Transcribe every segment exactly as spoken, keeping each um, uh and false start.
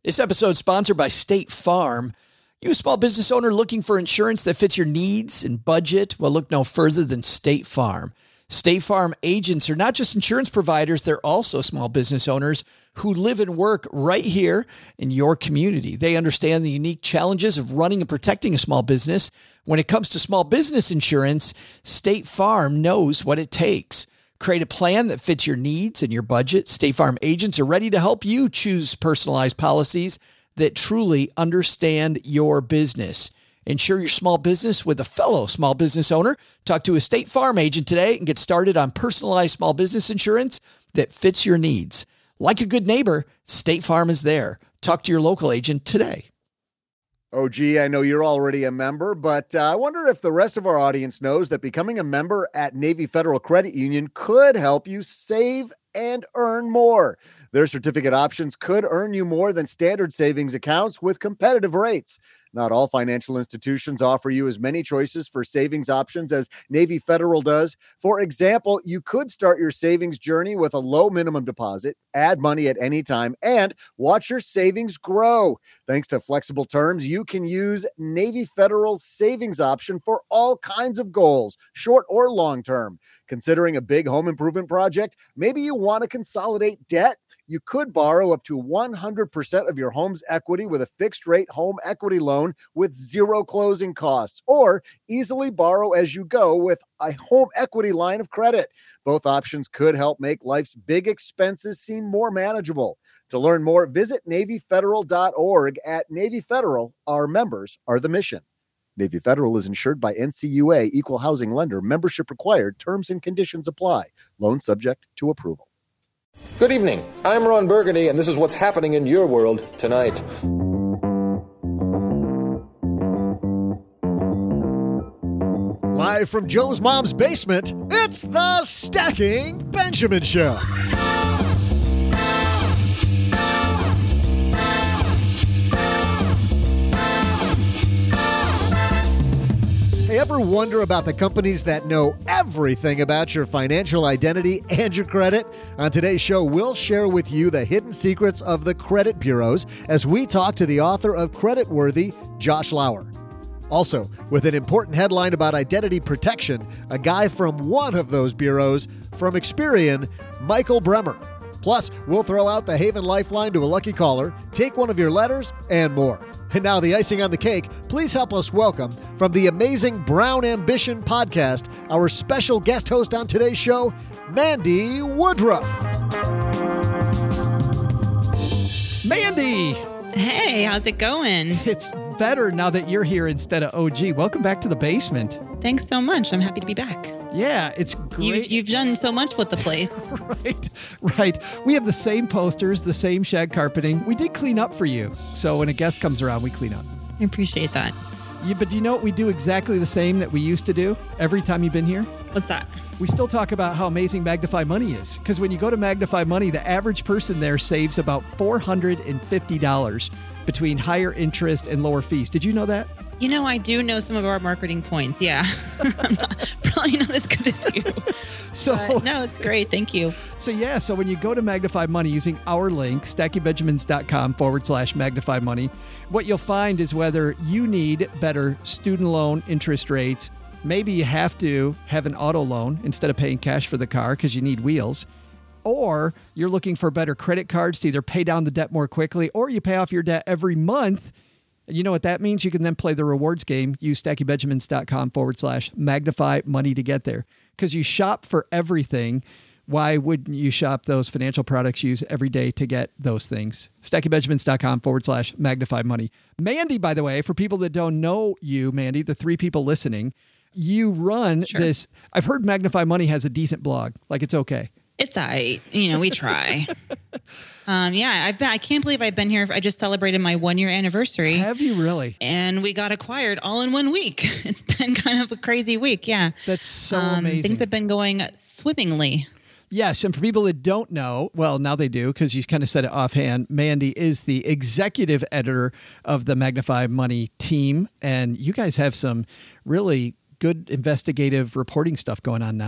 This episode is sponsored by State Farm. You a small business owner looking for insurance that fits your needs and budget? Well, look no further than State Farm. State Farm agents are not just insurance providers, they're also small business owners who live and work right here in your community. They understand the unique challenges of running and protecting a small business. When it comes to small business insurance, State Farm knows what it takes. Create a plan that fits your needs and your budget. State Farm agents are ready to help you choose personalized policies that truly understand your business. Insure your small business with a fellow small business owner. Talk to a State Farm agent today and get started on personalized small business insurance that fits your needs. Like a good neighbor, State Farm is there. Talk to your local agent today. Oh, gee, I know you're already a member, but uh, I wonder if the rest of our audience knows that becoming a member at Navy Federal Credit Union could help you save and earn more. Their certificate options could earn you more than standard savings accounts with competitive rates. Not all financial institutions offer you as many choices for savings options as Navy Federal does. For example, you could start your savings journey with a low minimum deposit, add money at any time, and watch your savings grow. Thanks to flexible terms, you can use Navy Federal's savings option for all kinds of goals, short or long term. Considering a big home improvement project, maybe you want to consolidate debt. You could borrow up to one hundred percent of your home's equity with a fixed rate home equity loan with zero closing costs, or easily borrow as you go with a home equity line of credit. Both options could help make life's big expenses seem more manageable. To learn more, visit Navy Federal dot org. At Navy Federal, our members are the mission. Navy Federal is insured by N C U A, Equal Housing Lender. Membership required. Terms and conditions apply. Loan subject to approval. Good evening. I'm Ron Burgundy, and this is what's happening in your world tonight. Live from Joe's mom's basement, it's the Stacking Benjamin Show. Hey, ever wonder about the companies that know everything about your financial identity and your credit? On today's show, we'll share with you the hidden secrets of the credit bureaus as we talk to the author of Credit Worthy, Josh Lauer. Also, with an important headline about identity protection, a guy from one of those bureaus, from Experian, Michael Bremer. Plus, we'll throw out the Haven Lifeline to a lucky caller, take one of your letters, and more. And now the icing on the cake, please help us welcome from the amazing Brown Ambition podcast, our special guest host on today's show, Mandy Woodruff. Mandy! Hey, how's it going? It's better now that you're here instead of O G. Welcome back to the basement. Thanks so much. I'm happy to be back. Yeah, it's great. You've, you've done so much with the place. Right, right. We have the same posters, the same shag carpeting. We did clean up for you. So when a guest comes around, we clean up. I appreciate that. Yeah, but do you know what we do exactly the same that we used to do every time you've been here? What's that? We still talk about how amazing Magnify Money is. Because when you go to Magnify Money, the average person there saves about four hundred fifty dollars between higher interest and lower fees. Did you know that? You know, I do know some of our marketing points. Yeah. I'm not, probably not as good as you. So but no, it's great. Thank you. So yeah, so when you go to Magnify Money using our link, stackingbenjamins.com forward slash Magnify Money, what you'll find is whether you need better student loan interest rates, maybe you have to have an auto loan instead of paying cash for the car because you need wheels, or you're looking for better credit cards to either pay down the debt more quickly or you pay off your debt every month. You know what that means? You can then play the rewards game. Use stackingbenjamins.com forward slash magnify money to get there. Because you shop for everything. Why wouldn't you shop those financial products you use every day to get those things? stackingbenjamins.com forward slash magnify money. Mandy, by the way, for people that don't know you, Mandy, the three people listening, you run Sure. this. I've heard Magnify Money has a decent blog. Like it's okay. It's all right. You know, we try. um, yeah, I've been, I can't believe I've been here. I just celebrated my one year anniversary. Have you really? And we got acquired all in one week. It's been kind of a crazy week. Yeah. That's so um, amazing. Things have been going swimmingly. Yes, and for people that don't know, well, now they do because you kind of said it offhand, Mandy is the executive editor of the Magnify Money team, and you guys have some really good investigative reporting stuff going on now.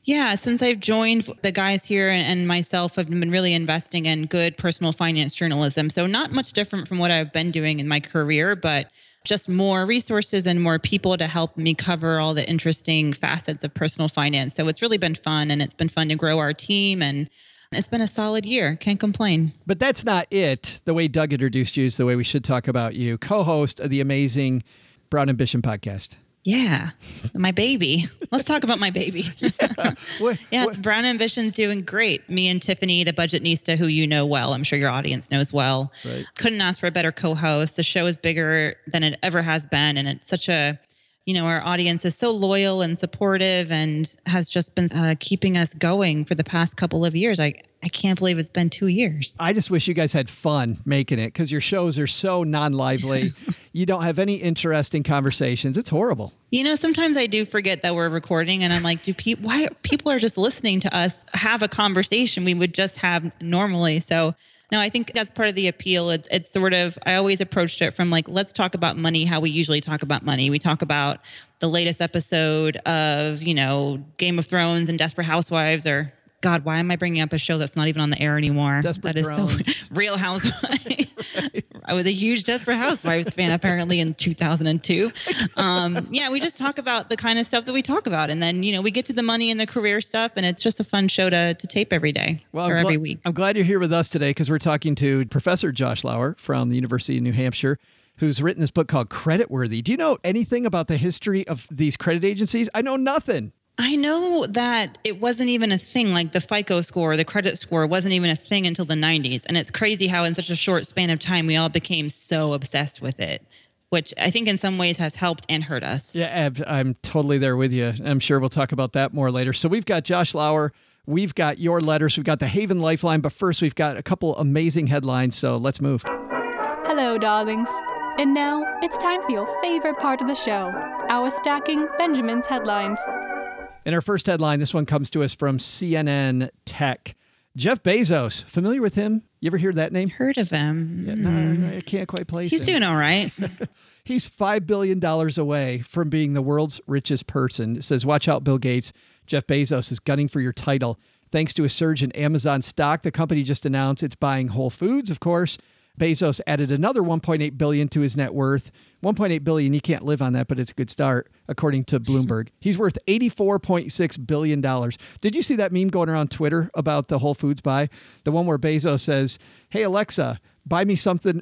Yeah, since I've joined, the guys here and, and myself have been really investing in good personal finance journalism. So not much different from what I've been doing in my career, but just more resources and more people to help me cover all the interesting facets of personal finance. So it's really been fun, and it's been fun to grow our team, and it's been a solid year. Can't complain. But that's not it. The way Doug introduced you is the way we should talk about you. Co-host of the amazing Brown Ambition podcast. Yeah, my baby. Let's talk about my baby. yeah, what, yeah what? Brown Ambition's doing great. Me and Tiffany, the Budgetnista, who you know well, I'm sure your audience knows well. Right. Couldn't ask for a better co-host. The show is bigger than it ever has been, and it's such a, you know, our audience is so loyal and supportive and has just been uh, keeping us going for the past couple of years. I, I can't believe it's been two years. I just wish you guys had fun making it, because your shows are so non-lively. You don't have any interesting conversations. It's horrible. You know, sometimes I do forget that we're recording, and I'm like, do people, why people are just listening to us have a conversation we would just have normally. So no, I think that's part of the appeal. It's, it's sort of, I always approached it from like, let's talk about money, how we usually talk about money. We talk about the latest episode of, you know, Game of Thrones and Desperate Housewives, or God, why am I bringing up a show that's not even on the air anymore? Desperate that Thrones. is so Real Housewives. right. I was a huge Desperate Housewives fan apparently in two thousand two. Um, yeah, we just talk about the kind of stuff that we talk about. And then, you know, we get to the money and the career stuff, and it's just a fun show to to tape every day well, or I'm every gl- week. I'm glad you're here with us today, because we're talking to Professor Josh Lauer from the University of New Hampshire, who's written this book called Creditworthy. Do you know anything about the history of these credit agencies? I know nothing. I know that it wasn't even a thing, like the FICO score, the credit score wasn't even a thing until the nineties. And it's crazy how in such a short span of time, we all became so obsessed with it, which I think in some ways has helped and hurt us. Yeah, I'm totally there with you. I'm sure we'll talk about that more later. So we've got Josh Lauer. We've got your letters. We've got the Haven Lifeline. But first, we've got a couple amazing headlines. So let's move. Hello, darlings. And now it's time for your favorite part of the show, our Stacking Benjamin's headlines. In our first headline, this one comes to us from C N N Tech. Jeff Bezos, familiar with him? You ever hear that name? Heard of him. Yeah, no, I can't quite place He's him. doing all right. He's five billion dollars away from being the world's richest person. It says, watch out, Bill Gates. Jeff Bezos is gunning for your title. Thanks to a surge in Amazon stock, the company just announced it's buying Whole Foods, of course. Bezos added another one point eight billion dollars to his net worth. one point eight billion dollars, you can't live on that, but it's a good start, according to Bloomberg. He's worth eighty-four point six billion dollars. Did you see that meme going around Twitter about the Whole Foods buy? The one where Bezos says, hey, Alexa, buy me something.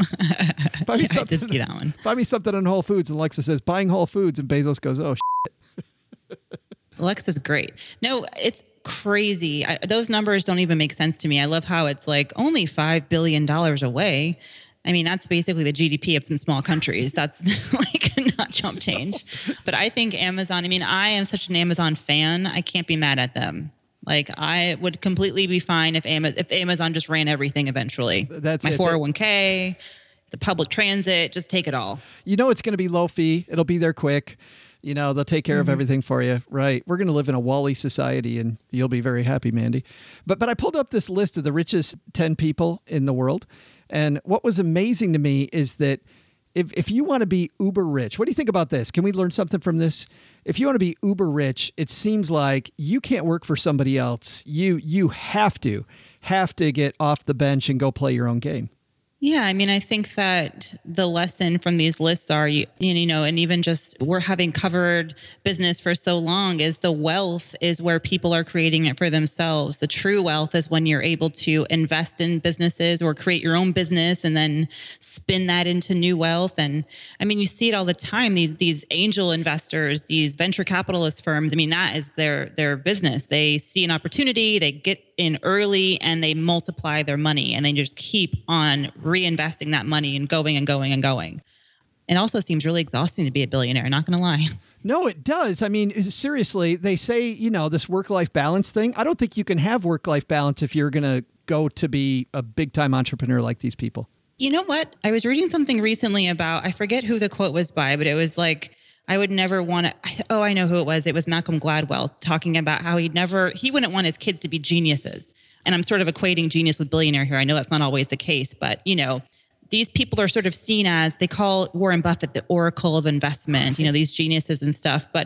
buy me Yeah, something. I did see that one. Buy me something on Whole Foods. And Alexa says, buying Whole Foods. And Bezos goes, oh, shit. Alexa's great. No, it's crazy. I, those numbers don't even make sense to me. I love how it's like only five billion dollars away. I mean, that's basically the G D P of some small countries. That's like not chump change. But I think Amazon, I mean, I am such an Amazon fan. I can't be mad at them. Like, I would completely be fine if Amazon, if Amazon just ran everything eventually. That's my it. four oh one k, the public transit, just take it all. You know it's going to be low fee. It'll be there quick. You know, they'll take care mm-hmm. of everything for you. Right. We're going to live in a Wall-E society, and you'll be very happy, Mandy. But but I pulled up this list of the richest ten people in the world. And what was amazing to me is that if, if you want to be uber rich, what do you think about this? Can we learn something from this? If you want to be uber rich, it seems like you can't work for somebody else. You you have to, have to get off the bench and go play your own game. Yeah, I mean, I think that the lesson from these lists are, you, you know, and even just we're having covered business for so long, is the wealth is where people are creating it for themselves. The true wealth is when you're able to invest in businesses or create your own business and then spin that into new wealth. And I mean, you see it all the time. These these angel investors, these venture capitalist firms. I mean, that is their their business. They see an opportunity, they get in early, and they multiply their money, and they just keep on reinvesting that money and going and going and going. It also seems really exhausting to be a billionaire, not going to lie. No, it does. I mean, seriously, they say, you know, this work-life balance thing. I don't think you can have work-life balance if you're going to go to be a big-time entrepreneur like these people. You know what? I was reading something recently about, I forget who the quote was by, but it was like, I would never want to, oh, I know who it was. It was Malcolm Gladwell talking about how he'd never, he wouldn't want his kids to be geniuses. And I'm sort of equating genius with billionaire here. I know that's not always the case, but you know, these people are sort of seen as, they call Warren Buffett the oracle of investment, you know, these geniuses and stuff. But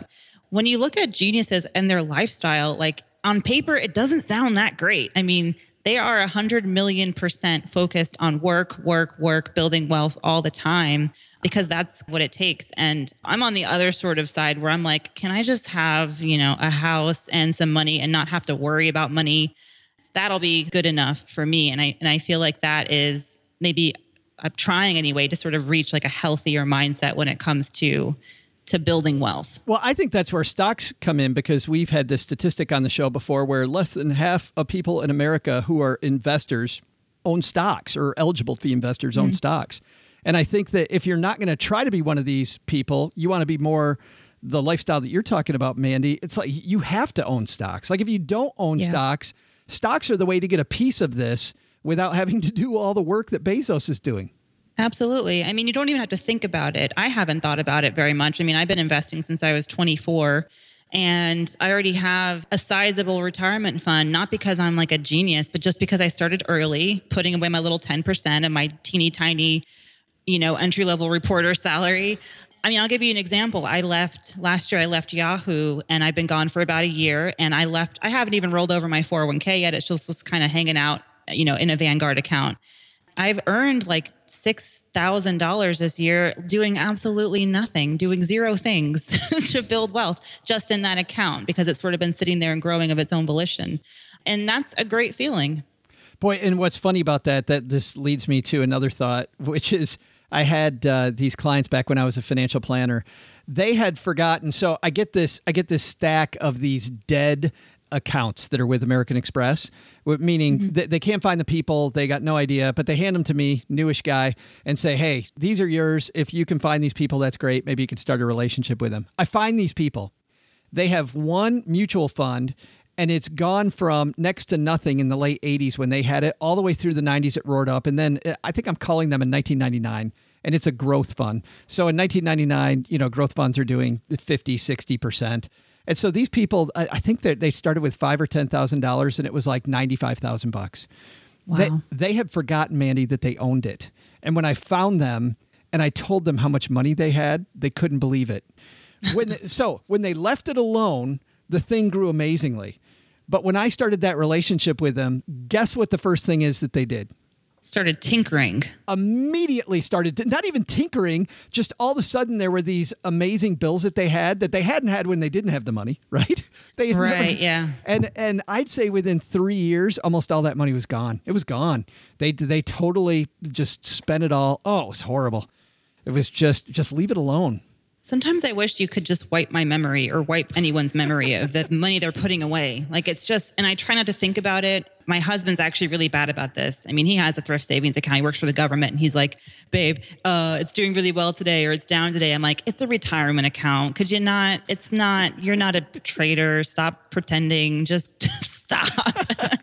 when you look at geniuses and their lifestyle, like on paper, it doesn't sound that great. I mean, they are a hundred million percent focused on work, work, work, building wealth all the time, because that's what it takes. And I'm on the other sort of side where I'm like, can I just have, you know, a house and some money and not have to worry about money? That'll be good enough for me. And I, and I feel like that is maybe I'm trying anyway to sort of reach like a healthier mindset when it comes to to building wealth. Well, I think that's where stocks come in, because we've had this statistic on the show before where less than half of people in America who are investors own stocks, or eligible to be investors mm-hmm. own stocks. And I think that if you're not going to try to be one of these people, you want to be more the lifestyle that you're talking about, Mandy. It's like you have to own stocks. Like if you don't own yeah. stocks, stocks are the way to get a piece of this without having to do all the work that Bezos is doing. Absolutely. I mean, you don't even have to think about it. I haven't thought about it very much. I mean, I've been investing since I was twenty-four, and I already have a sizable retirement fund, not because I'm like a genius, but just because I started early, putting away my little ten percent of my teeny tiny, you know, entry-level reporter salary. I mean, I'll give you an example. I left last year, I left Yahoo, and I've been gone for about a year, and I left, I haven't even rolled over my four oh one k yet. It's just, just kind of hanging out, you know, in a Vanguard account. I've earned like six thousand dollars this year doing absolutely nothing, doing zero things to build wealth just in that account, because it's sort of been sitting there and growing of its own volition. And that's a great feeling. Boy, and what's funny about that, that this leads me to another thought, which is I had uh, these clients back when I was a financial planner. They had forgotten. So I get this, I get this stack of these dead accounts that are with American Express, meaning mm-hmm. they, they can't find the people. They got no idea, but they hand them to me, newish guy, and say, hey, these are yours. If you can find these people, that's great. Maybe you can start a relationship with them. I find these people. They have one mutual fund, and it's gone from next to nothing in the late eighties when they had it, all the way through the nineties. It roared up. And then I think I'm calling them in nineteen ninety-nine, and it's a growth fund. So in nineteen ninety-nine, you know, growth funds are doing fifty, sixty percent. And so these people, I think that they started with five or ten thousand dollars, and it was like ninety-five thousand bucks. Wow. They they had forgotten, Mandy, that they owned it. And when I found them and I told them how much money they had, they couldn't believe it. When they, so when they left it alone, the thing grew amazingly. But when I started that relationship with them, guess what the first thing is that they did? Started tinkering. Immediately started, to, not even tinkering, just all of a sudden there were these amazing bills that they had that they hadn't had when they didn't have the money, right? They had right, never, yeah. And and I'd say within three years, almost all that money was gone. It was gone. They they totally just spent it all. Oh, it was horrible. It was just, just leave it alone. Sometimes I wish you could just wipe my memory or wipe anyone's memory of the money they're putting away. Like it's just, and I try not to think about it. My husband's actually really bad about this. I mean, he has a thrift savings account. He works for the government, and he's like, babe, uh, it's doing really well today, or it's down today. I'm like, it's a retirement account. Could you not, it's not, you're not a trader. Stop pretending. Just stop.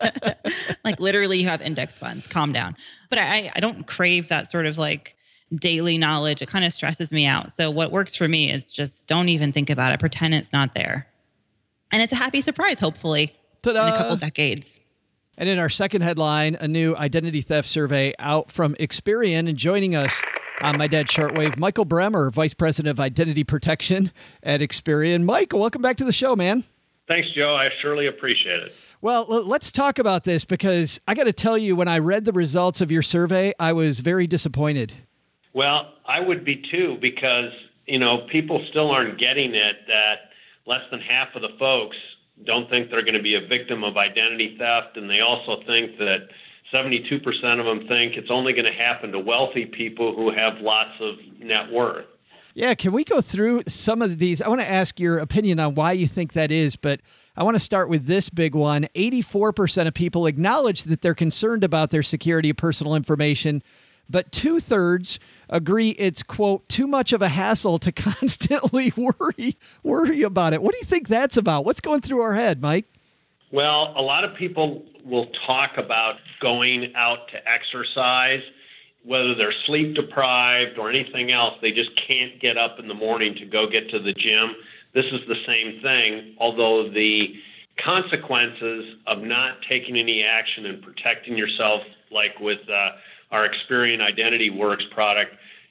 Like literally you have index funds. Calm down. But I, I don't crave that sort of like daily knowledge. It kind of stresses me out. So what works for me is just don't even think about it. Pretend it's not there. And it's a happy surprise, hopefully, Ta-da! In a couple decades. And in our second headline, a new identity theft survey out from Experian. And joining us on My Dad's Shortwave, Michael Bremer, Vice President of Identity Protection at Experian. Michael, welcome back to the show, man. Thanks, Joe. I surely appreciate it. Well, let's talk about this, because I got to tell you, when I read the results of your survey, I was very disappointed. Well, I would be too, because, you know, people still aren't getting it that less than half of the folks don't think they're going to be a victim of identity theft. And they also think that seventy-two percent of them think it's only going to happen to wealthy people who have lots of net worth. Yeah, can we go through some of these? I want to ask your opinion on why you think that is, but I want to start with this big one. eighty-four percent of people acknowledge that they're concerned about their security of personal information, but two-thirds agree it's, quote, too much of a hassle to constantly worry worry about it. What do you think that's about? What's going through our head, Mike? Well, a lot of people will talk about going out to exercise, whether they're sleep deprived or anything else. They just can't get up in the morning to go get to the gym. This is the same thing, although the consequences of not taking any action and protecting yourself, like with uh, our Experian Identity Works product,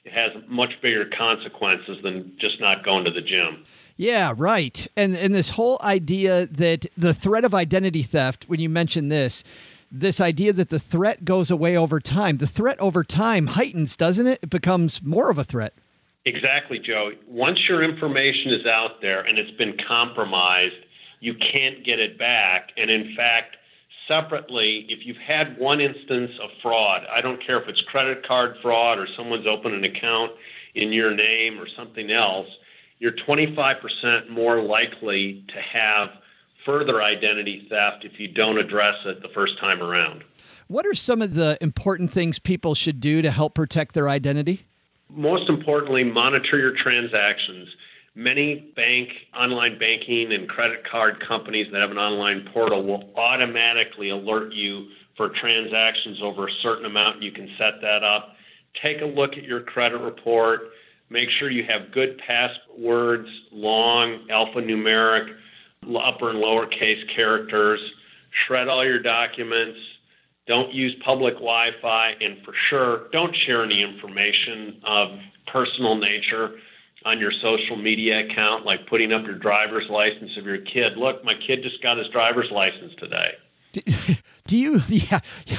it has much bigger consequences than just not going to the gym. Yeah, right. And and this whole idea that the threat of identity theft, when you mention this, this idea that the threat goes away over time, the threat over time heightens, doesn't it? It becomes more of a threat. Exactly, Joe. Once your information is out there and it's been compromised, you can't get it back. And in fact, separately, if you've had one instance of fraud, I don't care if it's credit card fraud or someone's opened an account in your name or something else, you're twenty-five percent more likely to have further identity theft if you don't address it the first time around. What are some of the important things people should do to help protect their identity? Most importantly, monitor your transactions. Many bank, online banking and credit card companies that have an online portal will automatically alert you for transactions over a certain amount. You can set that up. Take a look at your credit report. Make sure you have good passwords, long, alphanumeric, upper and lowercase characters. Shred all your documents. Don't use public Wi-Fi, and for sure, don't share any information of personal nature on your social media account, like putting up your driver's license of your kid. Look, my kid just got his driver's license today. Do, do you, yeah,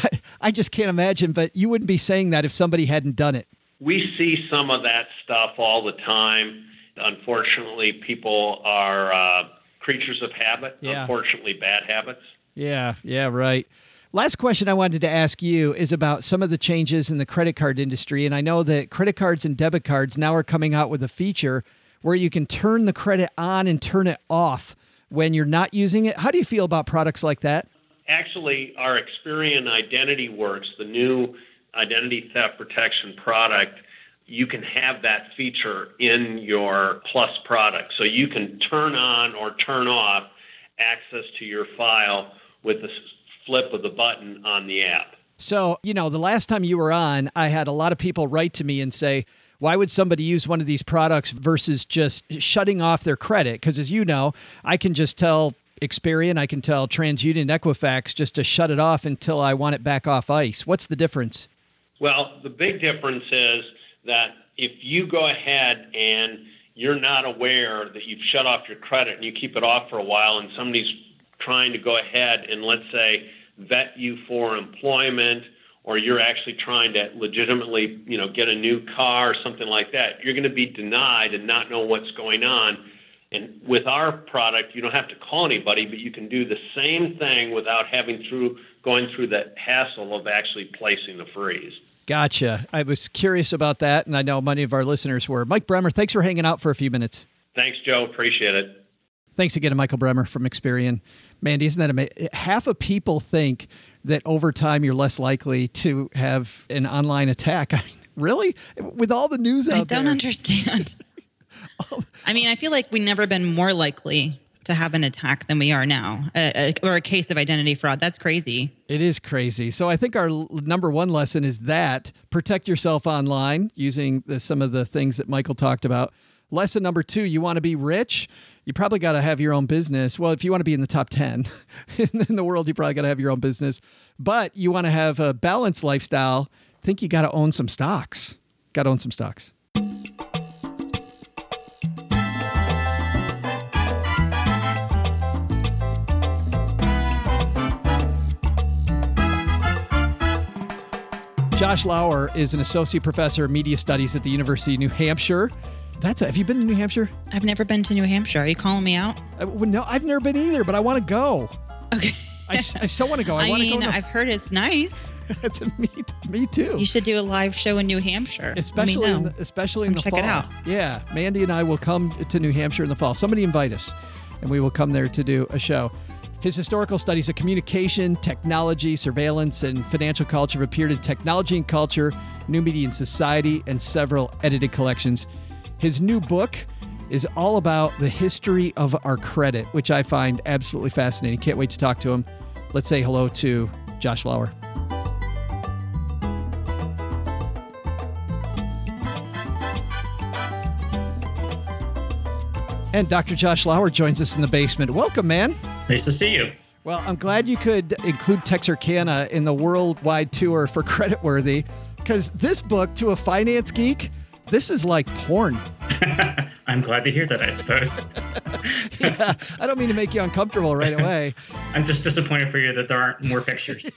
I just can't imagine, but you wouldn't be saying that if somebody hadn't done it. We see some of that stuff all the time. Unfortunately, people are uh, creatures of habit, yeah. Unfortunately, bad habits. Yeah, yeah, right. Last question I wanted to ask you is about some of the changes in the credit card industry. And I know that credit cards and debit cards now are coming out with a feature where you can turn the credit on and turn it off when you're not using it. How do you feel about products like that? Actually, our Experian Identity Works, the new identity theft protection product, you can have that feature in your Plus product. So you can turn on or turn off access to your file with the flip of the button on the app. So, you know, the last time you were on, I had a lot of people write to me and say, why would somebody use one of these products versus just shutting off their credit? Because as you know, I can just tell Experian, I can tell TransUnion, Equifax just to shut it off until I want it back off ice. What's the difference? Well, the big difference is that if you go ahead and you're not aware that you've shut off your credit and you keep it off for a while and somebody's trying to go ahead and, let's say, vet you for employment, or you're actually trying to legitimately, you know, get a new car or something like that, you're going to be denied and not know what's going on. And with our product, you don't have to call anybody, but you can do the same thing without having through going through the hassle of actually placing the freeze. Gotcha. I was curious about that, and I know many of our listeners were. Mike Bremer, thanks for hanging out for a few minutes. Thanks, Joe. Appreciate it. Thanks again to Michael Bremer from Experian. Mandy, isn't that amazing? Half of people think that over time you're less likely to have an online attack. I mean, really? With all the news out there. I don't there. understand. I mean, I feel like we've never been more likely to have an attack than we are now, a, a, or a case of identity fraud. That's crazy. It is crazy. So I think our l- number one lesson is that protect yourself online using the, some of the things that Michael talked about. Lesson number two, you want to be rich? You probably got to have your own business. Well, if you want to be in the top ten in the world, you probably got to have your own business. But you want to have a balanced lifestyle. I think you got to own some stocks. Got to own some stocks. Josh Lauer is an associate professor of media studies at the University of New Hampshire. That's a, have you been to New Hampshire? I've never been to New Hampshire. Are you calling me out? Uh, well, no, I've never been either, but I want to go. Okay. I, I still want to go. I, I want to mean, go. I've heard it's nice. It's a, me, me too. You should do a live show in New Hampshire. Especially in the, especially in the check fall. Check it out. Yeah, Mandy and I will come to New Hampshire in the fall. Somebody invite us, and we will come there to do a show. His historical studies of communication, technology, surveillance, and financial culture have appeared in Technology and Culture, New Media and Society, and several edited collections. His new book is all about the history of our credit, which I find absolutely fascinating. Can't wait to talk to him. Let's say hello to Josh Lauer. And Doctor Josh Lauer joins us in the basement. Welcome, man. Nice to see you. Well, I'm glad you could include Texarkana in the worldwide tour for Creditworthy, because this book, To a Finance Geek, This is like porn. I'm glad to hear that, I suppose. Yeah, I don't mean to make you uncomfortable right away. I'm just disappointed for you that there aren't more pictures.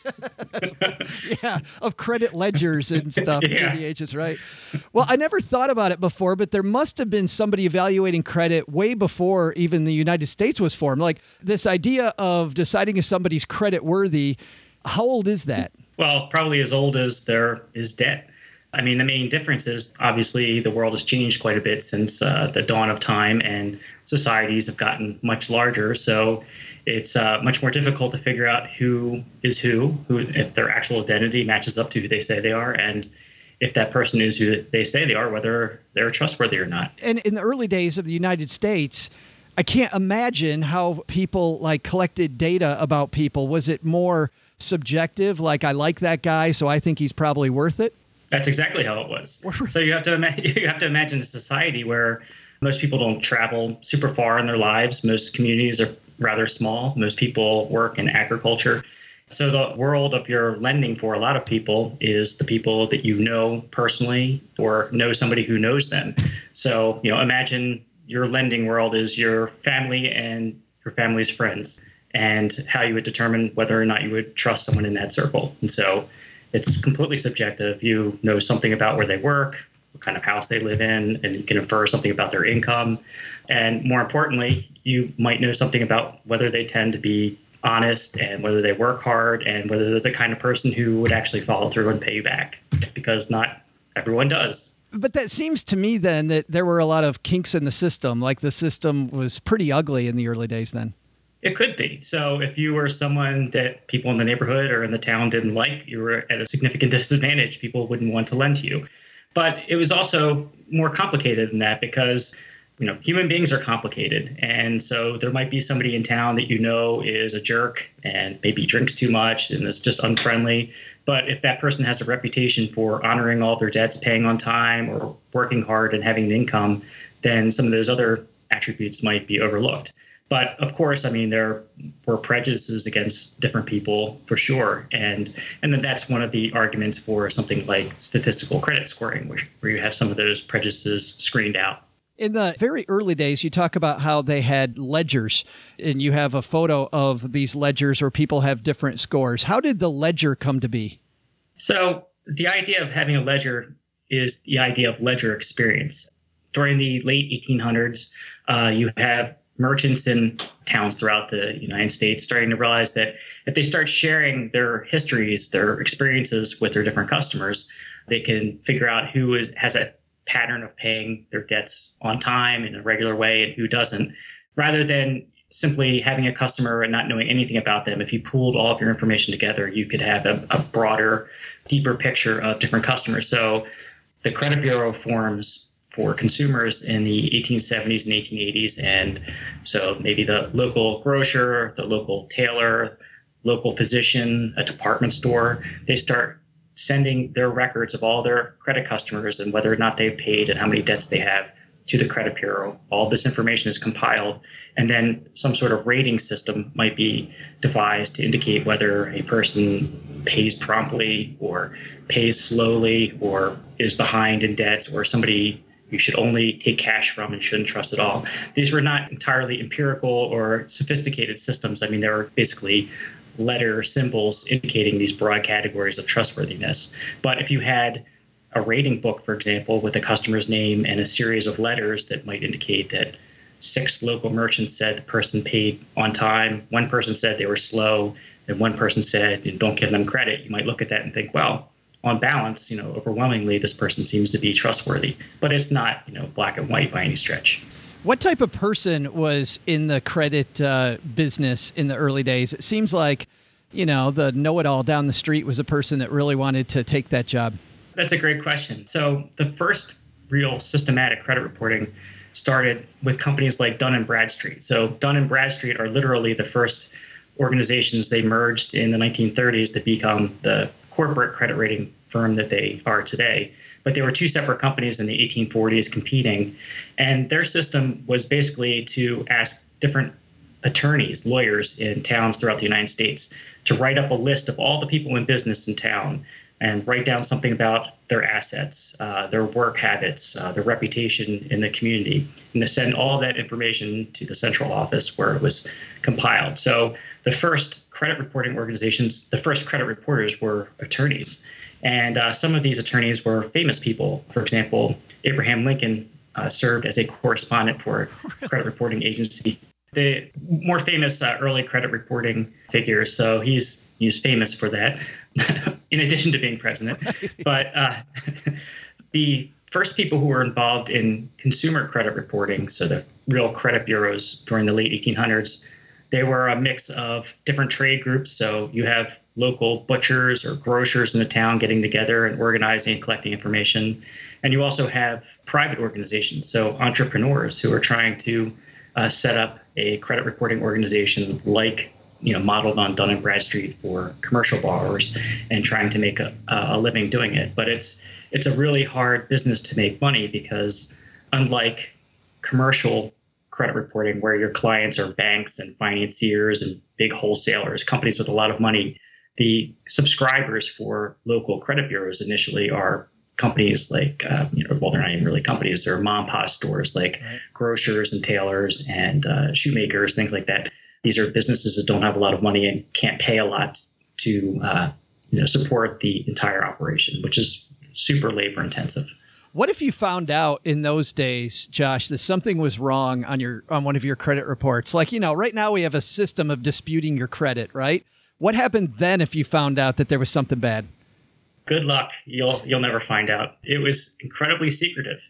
Yeah, of credit ledgers and stuff. Yeah. The ages, right? Well, I never thought about it before, but there must have been somebody evaluating credit way before even the United States was formed. Like this idea of deciding if somebody's credit worthy, how old is that? Well, probably as old as there is debt. I mean, the main difference is obviously the world has changed quite a bit since uh, the dawn of time, and societies have gotten much larger. So it's uh, much more difficult to figure out who is who, who, if their actual identity matches up to who they say they are, and if that person is who they say they are, whether they're trustworthy or not. And in the early days of the United States, I can't imagine how people like collected data about people. Was it more subjective, like I like that guy, so I think he's probably worth it? That's exactly how it was. So you have to ima- you have to imagine a society where most people don't travel super far in their lives. Most communities are rather small. Most people work in agriculture. So the world of your lending for a lot of people is the people that you know personally or know somebody who knows them. So, you know, imagine your lending world is your family and your family's friends, and how you would determine whether or not you would trust someone in that circle. And so it's completely subjective. You know something about where they work, what kind of house they live in, and you can infer something about their income. And more importantly, you might know something about whether they tend to be honest and whether they work hard and whether they're the kind of person who would actually follow through and pay you back, because not everyone does. But that seems to me then that there were a lot of kinks in the system, like the system was pretty ugly in the early days then. It could be. So if you were someone that people in the neighborhood or in the town didn't like, you were at a significant disadvantage. People wouldn't want to lend to you. But it was also more complicated than that because, you know, human beings are complicated. And so there might be somebody in town that you know is a jerk and maybe drinks too much and is just unfriendly. But if that person has a reputation for honoring all their debts, paying on time, or working hard and having an income, then some of those other attributes might be overlooked. But of course, I mean, there were prejudices against different people for sure. And and then that's one of the arguments for something like statistical credit scoring, where, where you have some of those prejudices screened out. In the very early days, you talk about how they had ledgers, and you have a photo of these ledgers where people have different scores. How did the ledger come to be? So the idea of having a ledger is the idea of ledger experience. During the late eighteen hundreds, uh, you have merchants in towns throughout the United States starting to realize that if they start sharing their histories, their experiences with their different customers, they can figure out who is has a pattern of paying their debts on time in a regular way and who doesn't, rather than simply having a customer and not knowing anything about them. If you pooled all of your information together, you could have a, a broader, deeper picture of different customers. So the credit bureau forms for consumers in the eighteen seventies and eighteen eighties. And so maybe the local grocer, the local tailor, local physician, a department store, they start sending their records of all their credit customers and whether or not they've paid and how many debts they have to the credit bureau. All this information is compiled, and then some sort of rating system might be devised to indicate whether a person pays promptly or pays slowly or is behind in debts, or somebody you should only take cash from and shouldn't trust at all. These were not entirely empirical or sophisticated systems. I mean, they were basically letter symbols indicating these broad categories of trustworthiness. But if you had a rating book, for example, with a customer's name and a series of letters that might indicate that six local merchants said the person paid on time, one person said they were slow, and one person said, don't give them credit, you might look at that and think, well, on balance, you know, overwhelmingly, this person seems to be trustworthy. But it's not, you know, black and white by any stretch. What type of person was in the credit uh, business in the early days? It seems like, you know, the know-it-all down the street was a person that really wanted to take that job. That's a great question. So the first real systematic credit reporting started with companies like Dun and Bradstreet. So Dun and Bradstreet are literally the first organizations. They merged in the nineteen thirties to become the corporate credit rating firm that they are today. But they were two separate companies in the eighteen forties competing. And their system was basically to ask different attorneys, lawyers in towns throughout the United States to write up a list of all the people in business in town and write down something about their assets, uh, their work habits, uh, their reputation in the community, and to send all that information to the central office where it was compiled. So the first credit reporting organizations, the first credit reporters were attorneys. And uh, some of these attorneys were famous people. For example, Abraham Lincoln uh, served as a correspondent for a credit reporting agency. The more famous uh, early credit reporting figures, so he's he's famous for that, in addition to being president. But uh, the first people who were involved in consumer credit reporting, so the real credit bureaus during the late eighteen hundreds, they were a mix of different trade groups. So you have local butchers or grocers in the town getting together and organizing and collecting information. And you also have private organizations, so entrepreneurs who are trying to uh, set up a credit reporting organization like, you know, modeled on Dun and Bradstreet for commercial borrowers and trying to make a, a living doing it. But it's it's a really hard business to make money because unlike commercial credit reporting where your clients are banks and financiers and big wholesalers, companies with a lot of money, the subscribers for local credit bureaus initially are companies like, uh, you know, well, they're not even really companies. They're mom and pop stores like right. grocers and tailors and uh, shoemakers, things like that. These are businesses that don't have a lot of money and can't pay a lot to uh, you know, support the entire operation, which is super labor intensive. What if you found out in those days, Josh, that something was wrong on your on one of your credit reports? Like, you know, right now we have a system of disputing your credit, right? What happened then if you found out that there was something bad? Good luck. You'll you'll never find out. It was incredibly secretive.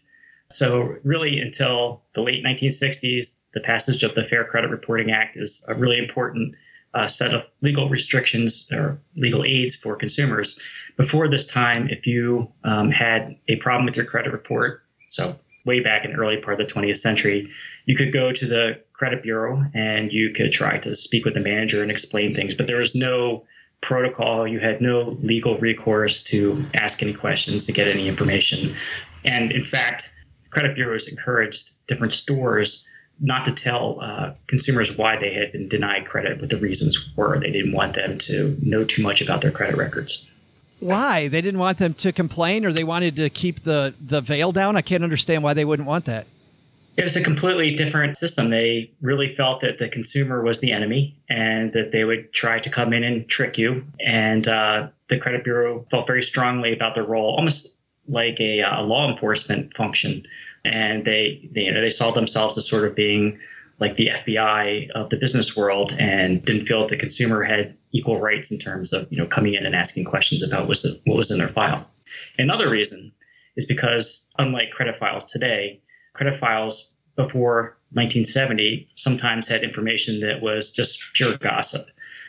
So really until the late nineteen sixties, the passage of the Fair Credit Reporting Act is a really important uh, set of legal restrictions or legal aids for consumers. Before this time, if you um, had a problem with your credit report, so way back in the early part of the twentieth century, you could go to the credit bureau and you could try to speak with the manager and explain things. But there was no protocol. You had no legal recourse to ask any questions, to get any information. And in fact, credit bureaus encouraged different stores not to tell uh, consumers why they had been denied credit, what the reasons were. They didn't want them to know too much about their credit records. Why? They didn't want them to complain, or they wanted to keep the, the veil down? I can't understand why they wouldn't want that. It was a completely different system. They really felt that the consumer was the enemy and that they would try to come in and trick you. And uh, the credit bureau felt very strongly about their role, almost like a, a law enforcement function. And they, they, you know, they saw themselves as sort of being like the F B I of the business world and didn't feel that the consumer had equal rights in terms of, you know, coming in and asking questions about what was, what was in their file. Another reason is because unlike credit files today, credit files before nineteen seventy sometimes had information that was just pure gossip.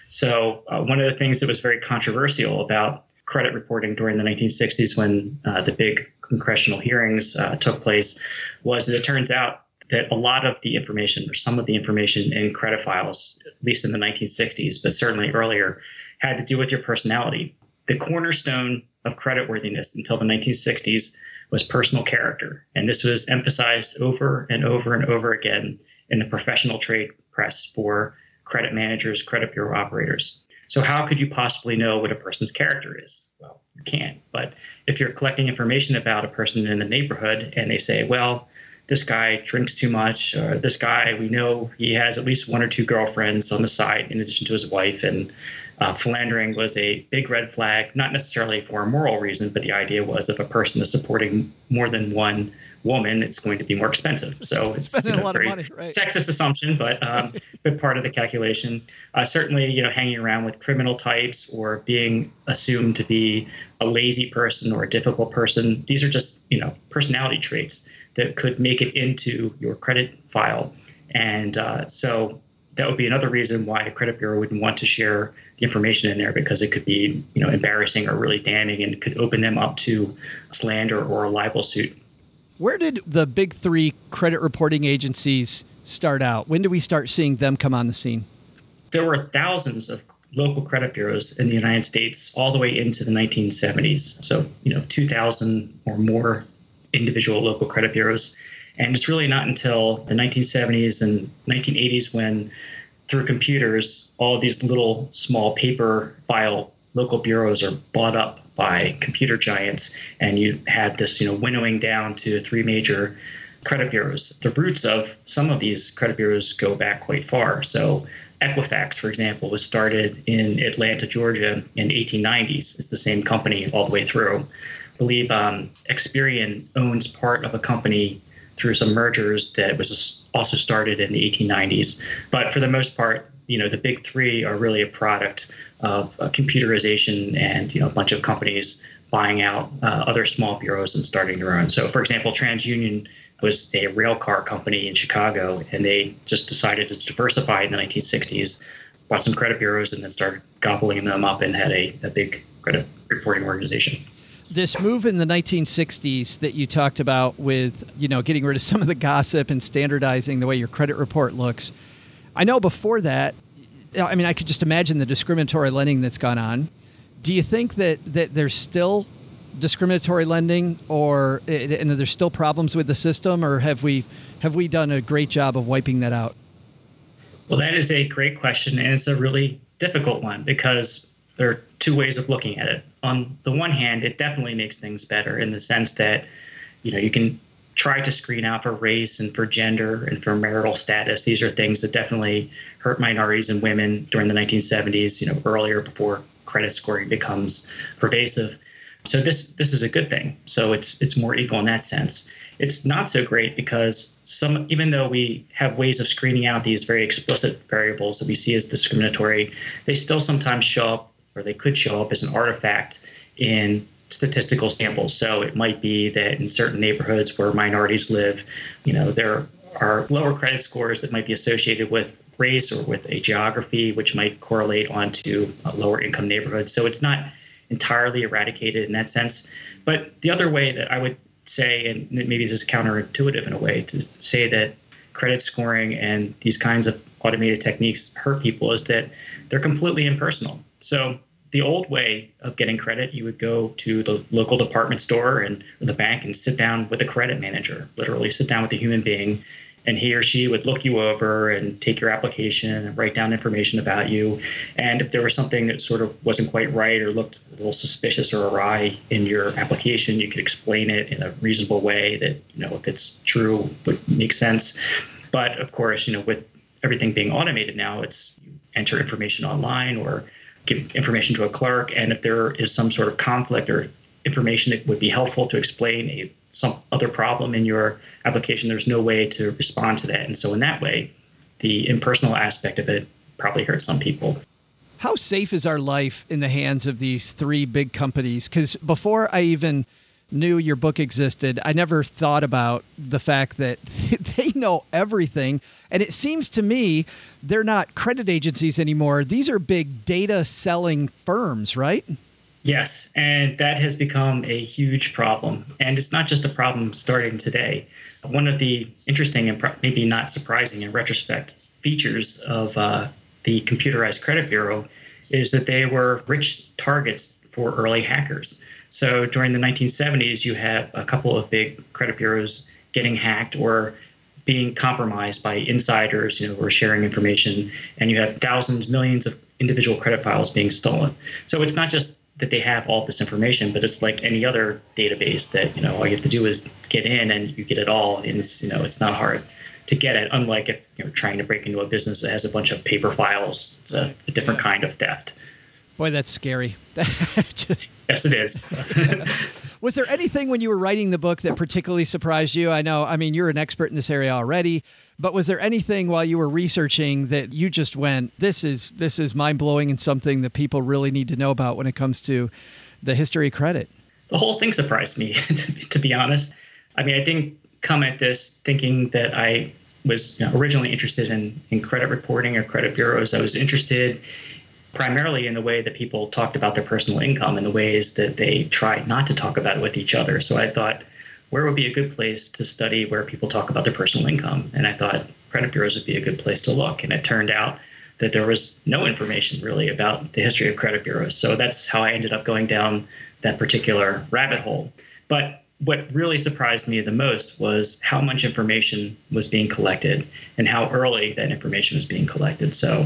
So uh, one of the things that was very controversial about credit reporting during the nineteen sixties when uh, the big congressional hearings uh, took place was that it turns out that a lot of the information or some of the information in credit files, at least in the nineteen sixties, but certainly earlier, had to do with your personality. The cornerstone of creditworthiness until the nineteen sixties was personal character. And this was emphasized over and over and over again in the professional trade press for credit managers, credit bureau operators. So how could you possibly know what a person's character is? Well, you can't. But if you're collecting information about a person in the neighborhood and they say, well, this guy drinks too much, or this guy, we know he has at least one or two girlfriends on the side in addition to his wife, and uh, philandering was a big red flag, not necessarily for a moral reason, but the idea was if a person is supporting more than one woman, it's going to be more expensive. So it's, spending you know, a lot very of money, right? Sexist assumption, but um, but part of the calculation. Uh, certainly, you know, hanging around with criminal types or being assumed to be a lazy person or a difficult person. These are just, you know, personality traits that could make it into your credit file. And uh, so that would be another reason why a credit bureau wouldn't want to share the information in there, because it could be, you know, embarrassing or really damning and could open them up to slander or a libel suit. Where did the big three credit reporting agencies start out? When did we start seeing them come on the scene? There were thousands of local credit bureaus in the United States all the way into the nineteen seventies. So, you know, two thousand or more individual local credit bureaus. And it's really not until the nineteen seventies and nineteen eighties when, through computers, all of these little small paper file local bureaus are bought up by computer giants, and you had this, you know, winnowing down to three major credit bureaus. The roots of some of these credit bureaus go back quite far. So Equifax, for example, was started in Atlanta, Georgia in the eighteen nineties. It's the same company all the way through. I believe um, Experian owns part of a company through some mergers that was also started in the eighteen nineties. But for the most part, you know, the big three are really a product of uh, computerization and, you know, a bunch of companies buying out uh, other small bureaus and starting their own. So, for example, TransUnion was a rail car company in Chicago, and they just decided to diversify in the nineteen sixties, bought some credit bureaus, and then started gobbling them up and had a, a big credit reporting organization. This move in the nineteen sixties that you talked about with, you know, getting rid of some of the gossip and standardizing the way your credit report looks. I know before that, I mean, I could just imagine the discriminatory lending that's gone on. Do you think that, that there's still discriminatory lending, or and there's still problems with the system, or have we have we done a great job of wiping that out? Well, that is a great question, and it's a really difficult one because there are two ways of looking at it. On the one hand, it definitely makes things better in the sense that, you know, you can try to screen out for race and for gender and for marital status. These are things that definitely hurt minorities and women during the nineteen seventies, you know, earlier before credit scoring becomes pervasive. So this this is a good thing. So it's it's more equal in that sense. It's not so great because some, even though we have ways of screening out these very explicit variables that we see as discriminatory, they still sometimes show up, or they could show up as an artifact in statistical samples. So it might be that in certain neighborhoods where minorities live, you know, there are lower credit scores that might be associated with race or with a geography, which might correlate onto a lower income neighborhoods. So it's not entirely eradicated in that sense. But the other way that I would say, and maybe this is counterintuitive in a way, to say that credit scoring and these kinds of automated techniques hurt people is that they're completely impersonal. So the old way of getting credit, you would go to the local department store and or the bank and sit down with a credit manager, literally sit down with a human being, and he or she would look you over and take your application and write down information about you. And if there was something that sort of wasn't quite right or looked a little suspicious or awry in your application, you could explain it in a reasonable way that, you know, if it's true, would make sense. But of course, you know, with everything being automated now, it's you enter information online or give information to a clerk. And if there is some sort of conflict or information that would be helpful to explain a some other problem in your application, there's no way to respond to that. And so in that way, the impersonal aspect of it probably hurts some people. How safe is our life in the hands of these three big companies? Because before I even knew your book existed, I never thought about the fact that they know everything. And it seems to me they're not credit agencies anymore. These are big data selling firms, right? Yes, and that has become a huge problem. And it's not just a problem starting today. One of the interesting and maybe not surprising in retrospect features of uh, the computerized credit bureau is that they were rich targets for early hackers. So during the nineteen seventies, you had a couple of big credit bureaus getting hacked or being compromised by insiders, you know, who are sharing information, and you have thousands, millions of individual credit files being stolen. So it's not just that they have all this information, but it's like any other database that, you know, all you have to do is get in and you get it all. And it's, you know, it's not hard to get it, unlike if you're trying to break into a business that has a bunch of paper files. It's a, a different kind of theft. Boy, that's scary. Just... Yes, it is. Was there anything when you were writing the book that particularly surprised you? I know, I mean, you're an expert in this area already, but was there anything while you were researching that you just went, this is this is mind-blowing and something that people really need to know about when it comes to the history of credit? The whole thing surprised me, to, to be honest. I mean, I didn't come at this thinking that I was, you know, originally interested in, in credit reporting or credit bureaus. I was interested primarily in the way that people talked about their personal income and the ways that they tried not to talk about it with each other. So I thought, where would be a good place to study where people talk about their personal income? And I thought credit bureaus would be a good place to look. And it turned out that there was no information really about the history of credit bureaus. So that's how I ended up going down that particular rabbit hole. But what really surprised me the most was how much information was being collected and how early that information was being collected. So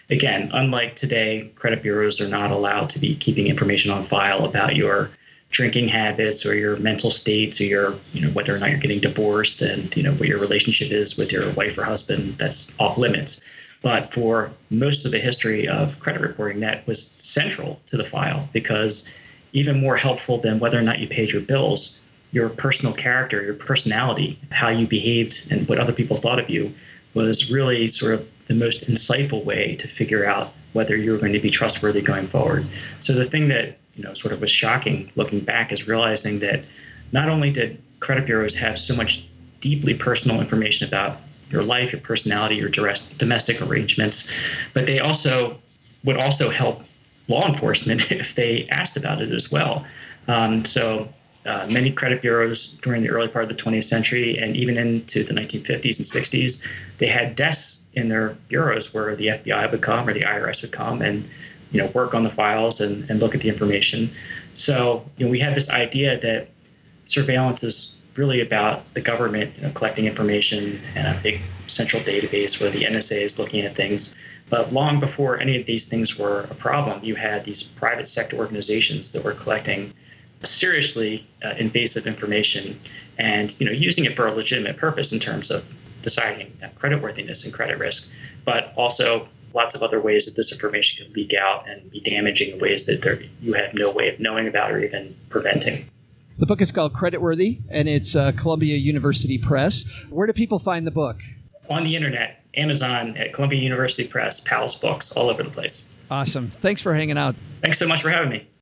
again, unlike today, credit bureaus are not allowed to be keeping information on file about your drinking habits or your mental states or your, you know, whether or not you're getting divorced and, you know, what your relationship is with your wife or husband. That's off limits. But for most of the history of credit reporting, that was central to the file, because even more helpful than whether or not you paid your bills, your personal character, your personality, how you behaved and what other people thought of you was really sort of the most insightful way to figure out whether you were going to be trustworthy going forward. So the thing that, you know, sort of was shocking looking back is realizing that not only did credit bureaus have so much deeply personal information about your life, your personality, your domestic arrangements, but they also would also help law enforcement if they asked about it as well. Um, so uh, many credit bureaus during the early part of the twentieth century and even into the nineteen fifties and sixties, they had desks in their bureaus where the F B I would come or the I R S would come and, you know, work on the files and, and look at the information. So, you know, we had this idea that surveillance is really about the government, you know, collecting information in a big central database where the N S A is looking at things. But long before any of these things were a problem, you had these private sector organizations that were collecting seriously uh, invasive information and, you know, using it for a legitimate purpose in terms of deciding creditworthiness and credit risk, but also lots of other ways that this information can leak out and be damaging in ways that there, you have no way of knowing about or even preventing. The book is called Creditworthy, and it's uh, Columbia University Press. Where do people find the book? On the internet, Amazon, at Columbia University Press, Powell's Books, all over the place. Awesome. Thanks for hanging out. Thanks so much for having me.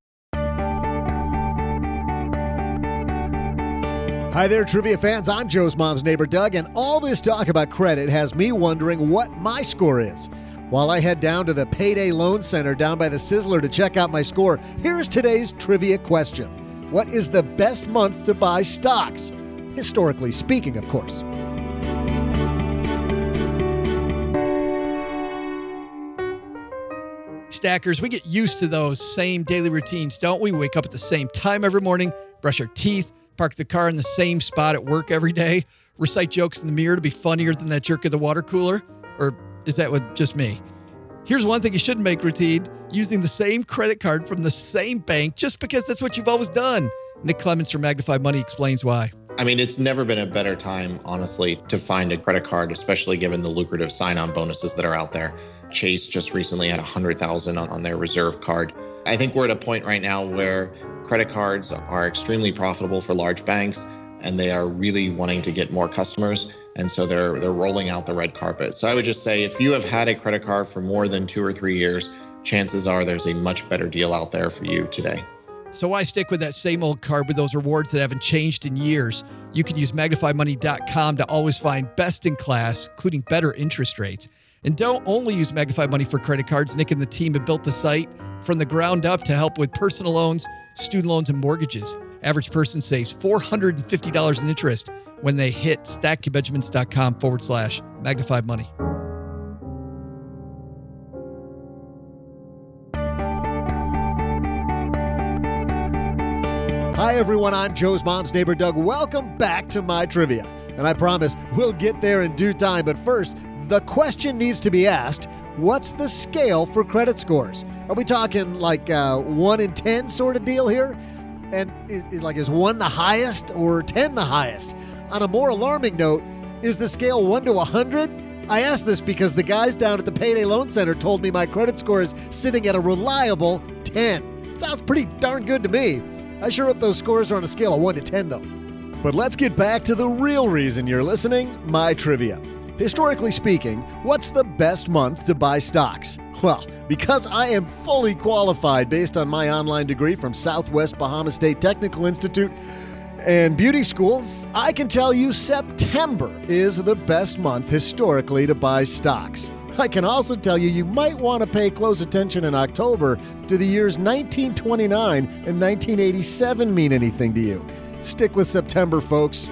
Hi there, trivia fans. I'm Joe's mom's neighbor, Doug, and all this talk about credit has me wondering what my score is. While I head down to the Payday Loan Center down by the Sizzler to check out my score, here's today's trivia question. What is the best month to buy stocks? Historically speaking, of course. Stackers, we get used to those same daily routines, don't we? We wake up at the same time every morning, brush our teeth, park the car in the same spot at work every day, recite jokes in the mirror to be funnier than that jerk at the water cooler? Or is that what just me? Here's one thing you shouldn't make routine: using the same credit card from the same bank just because that's what you've always done. Nick Clements from Magnify Money explains why. I mean, it's never been a better time, honestly, to find a credit card, especially given the lucrative sign-on bonuses that are out there. Chase just recently had one hundred thousand on, on their reserve card. I think we're at a point right now where credit cards are extremely profitable for large banks, and they are really wanting to get more customers. And so they're they're rolling out the red carpet. So I would just say, if you have had a credit card for more than two or three years, chances are there's a much better deal out there for you today. So why stick with that same old card with those rewards that haven't changed in years? You can use magnify money dot com to always find best in class, including better interest rates. And don't only use Magnify Money for credit cards. Nick and the team have built the site from the ground up to help with personal loans, student loans, and mortgages. Average person saves four hundred fifty dollars in interest when they hit stack benjamins dot com forward slash Magnify Money. Hi, everyone. I'm Joe's mom's neighbor, Doug. Welcome back to my trivia. And I promise we'll get there in due time. But first, the question needs to be asked: what's the scale for credit scores? Are we talking like uh, one in ten sort of deal here? And is, is like is one the highest or ten the highest? On a more alarming note, is the scale one to one hundred? I asked this because the guys down at the Payday Loan Center told me my credit score is sitting at a reliable ten. Sounds pretty darn good to me. I sure hope those scores are on a scale of one to ten, though. But let's get back to the real reason you're listening, my trivia. Historically speaking, what's the best month to buy stocks? Well, because I am fully qualified based on my online degree from Southwest Bahama State Technical Institute and Beauty School, I can tell you September is the best month historically to buy stocks. I can also tell you you might want to pay close attention in October. Do the years nineteen twenty-nine and nineteen eighty-seven mean anything to you? Stick with September, folks.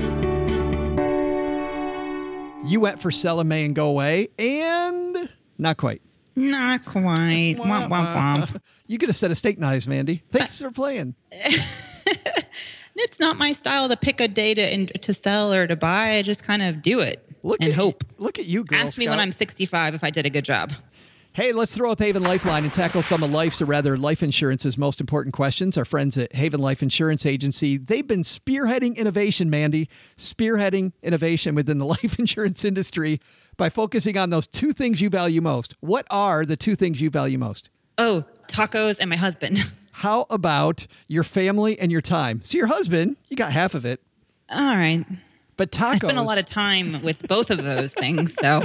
You went for sell in May and go away, and not quite. Not quite. Womp, womp, womp. You could have set a steak knives, Mandy. Thanks for playing. It's not my style to pick a day to to sell or to buy. I just kind of do it look and at hope. You, look at you, Girl Ask me Scout. when I'm sixty-five if I did a good job. Hey, let's throw out the Haven Lifeline and tackle some of life's, or rather life insurance's most important questions. Our friends at Haven Life Insurance Agency, they've been spearheading innovation, Mandy, spearheading innovation within the life insurance industry by focusing on those two things you value most. What are the two things you value most? Oh, tacos and my husband. How about your family and your time? So your husband, you got half of it. All right. But tacos. I spend a lot of time with both of those things, so.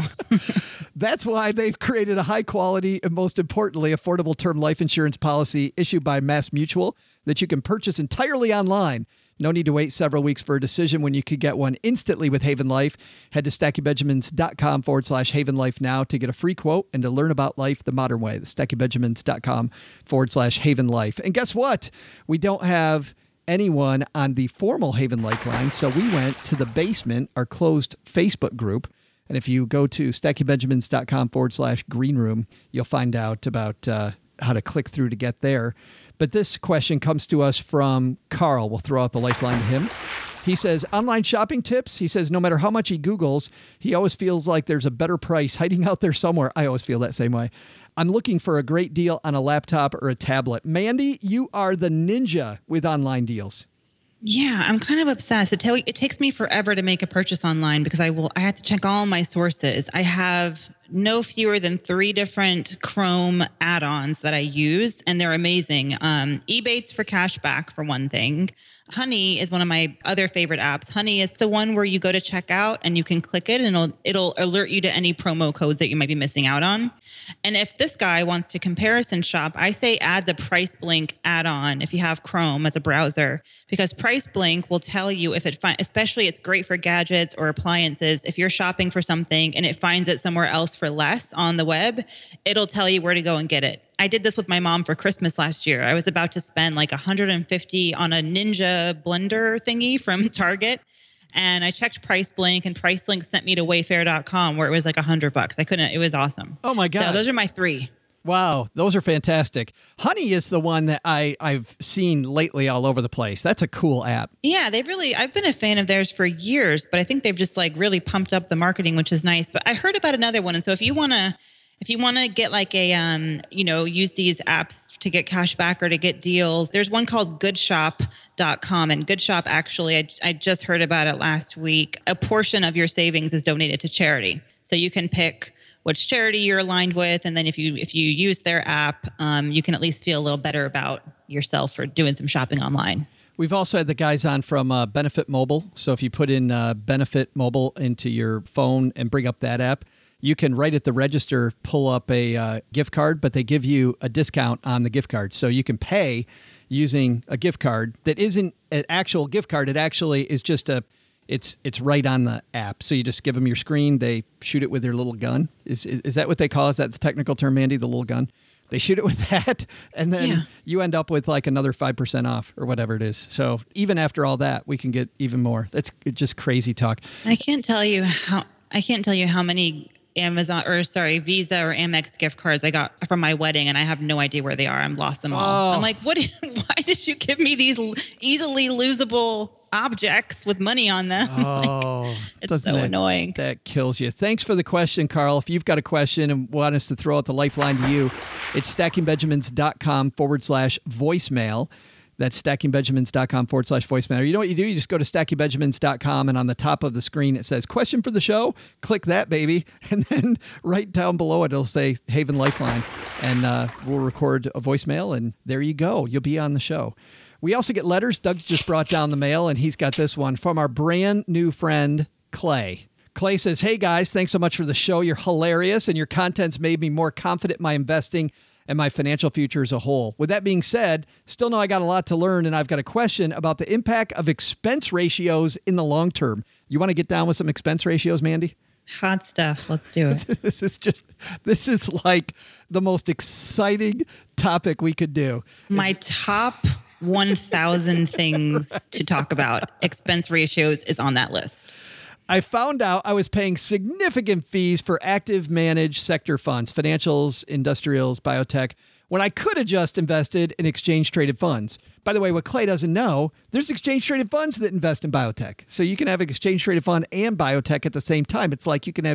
That's why they've created a high quality and, most importantly, affordable term life insurance policy issued by Mass Mutual that you can purchase entirely online. No need to wait several weeks for a decision when you could get one instantly with Haven Life. Head to stackingbenjamins.com forward slash Haven Life now to get a free quote and to learn about life the modern way. The stackingbenjamins.com forward slash Haven Life. And guess what? We don't have anyone on the formal Haven Lifeline, so we went to the basement, our closed Facebook group. And if you go to stackingbenjamins.com forward slash green room, you'll find out about uh, how to click through to get there. But this question comes to us from Carl. We'll throw out the lifeline to him. He says, online shopping tips. He says, no matter how much he Googles, he always feels like there's a better price hiding out there somewhere. I always feel that same way. I'm looking for a great deal on a laptop or a tablet. Mandy, you are the ninja with online deals. Yeah, I'm kind of obsessed. It, tell, it takes me forever to make a purchase online because I will. I have to check all my sources. I have no fewer than three different Chrome add-ons that I use, and they're amazing. Um, Ebates for cash back, for one thing. Honey is one of my other favorite apps. Honey is the one where you go to checkout and you can click it and it'll it'll alert you to any promo codes that you might be missing out on. And if this guy wants to comparison shop, I say add the PriceBlink add-on if you have Chrome as a browser, because PriceBlink will tell you if it finds, especially it's great for gadgets or appliances. If you're shopping for something and it finds it somewhere else for less on the web, it'll tell you where to go and get it. I did this with my mom for Christmas last year. I was about to spend like one hundred fifty on a Ninja blender thingy from Target. And I checked PriceBlink, and PriceBlink sent me to Wayfair dot com where it was like a hundred bucks. I couldn't, it was awesome. Oh my God. So those are my three. Wow. Those are fantastic. Honey is the one that I, I've seen lately all over the place. That's a cool app. Yeah, they really, I've been a fan of theirs for years, but I think they've just like really pumped up the marketing, which is nice. But I heard about another one. And so if you want to, If you want to get like a, um, you know, use these apps to get cash back or to get deals, there's one called good shop dot com. And Good Shop, actually, I, I just heard about it last week. A portion of your savings is donated to charity. So you can pick which charity you're aligned with. And then if you if you use their app, um, you can at least feel a little better about yourself for doing some shopping online. We've also had the guys on from uh, Benefit Mobile. So if you put in uh, Benefit Mobile into your phone and bring up that app, you can right at the register pull up a uh, gift card, but they give you a discount on the gift card. So you can pay using a gift card that isn't an actual gift card. It actually is just a, it's it's right on the app. So you just give them your screen. They shoot it with their little gun. Is is, is that what they call it? Is that the technical term, Mandy, the little gun? They shoot it with that, and then yeah. you end up with like another five percent off or whatever it is. So even after all that, we can get even more. That's just crazy talk. I can't tell you how, I can't tell you how many Amazon or sorry, Visa or Amex gift cards I got from my wedding, and I have no idea where they are. I'm lost them all. Oh. I'm like, what? Why did you give me these easily losable objects with money on them? Oh, like, it's so that, annoying. That kills you. Thanks for the question, Carl. If you've got a question and want us to throw out the lifeline to you, it's stackingbenjamins.com forward slash voicemail. That's stackingbenjamins.com forward slash voicemail. You know what you do? You just go to stackingbenjamins dot com, and on the top of the screen, it says question for the show. Click that, baby. And then right down below it, it'll say Haven Lifeline. And uh, we'll record a voicemail, and there you go. You'll be on the show. We also get letters. Doug just brought down the mail, and he's got this one from our brand new friend, Clay. Clay says, hey, guys, thanks so much for the show. You're hilarious, and your content's made me more confident in my investing and my financial future as a whole. With that being said, still know I got a lot to learn, and I've got a question about the impact of expense ratios in the long term. You want to get down with some expense ratios, Mandy? Hot stuff. Let's do it. This is just, this is like the most exciting topic we could do. My top one thousand things to talk about, expense ratios is on that list. I found out I was paying significant fees for active managed sector funds, financials, industrials, biotech, when I could have just invested in exchange-traded funds. By the way, what Clay doesn't know, there's exchange-traded funds that invest in biotech. So you can have an exchange-traded fund and biotech at the same time. It's like you can have your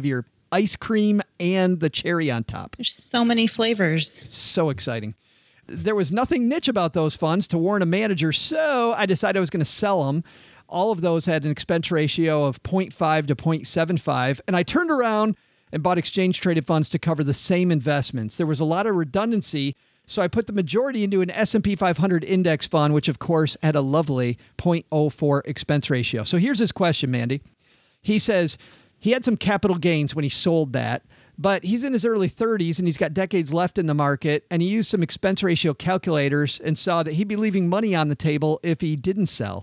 ice cream and the cherry on top. There's so many flavors. It's so exciting. There was nothing niche about those funds to warrant a manager, so I decided I was going to sell them. All of those had an expense ratio of zero point five to zero point seven five, and I turned around and bought exchange-traded funds to cover the same investments. There was a lot of redundancy, so I put the majority into an S and P five hundred index fund, which, of course, had a lovely zero point zero four expense ratio. So here's his question, Mandy. He says he had some capital gains when he sold that, but he's in his early thirties and he's got decades left in the market, and he used some expense ratio calculators and saw that he'd be leaving money on the table if he didn't sell.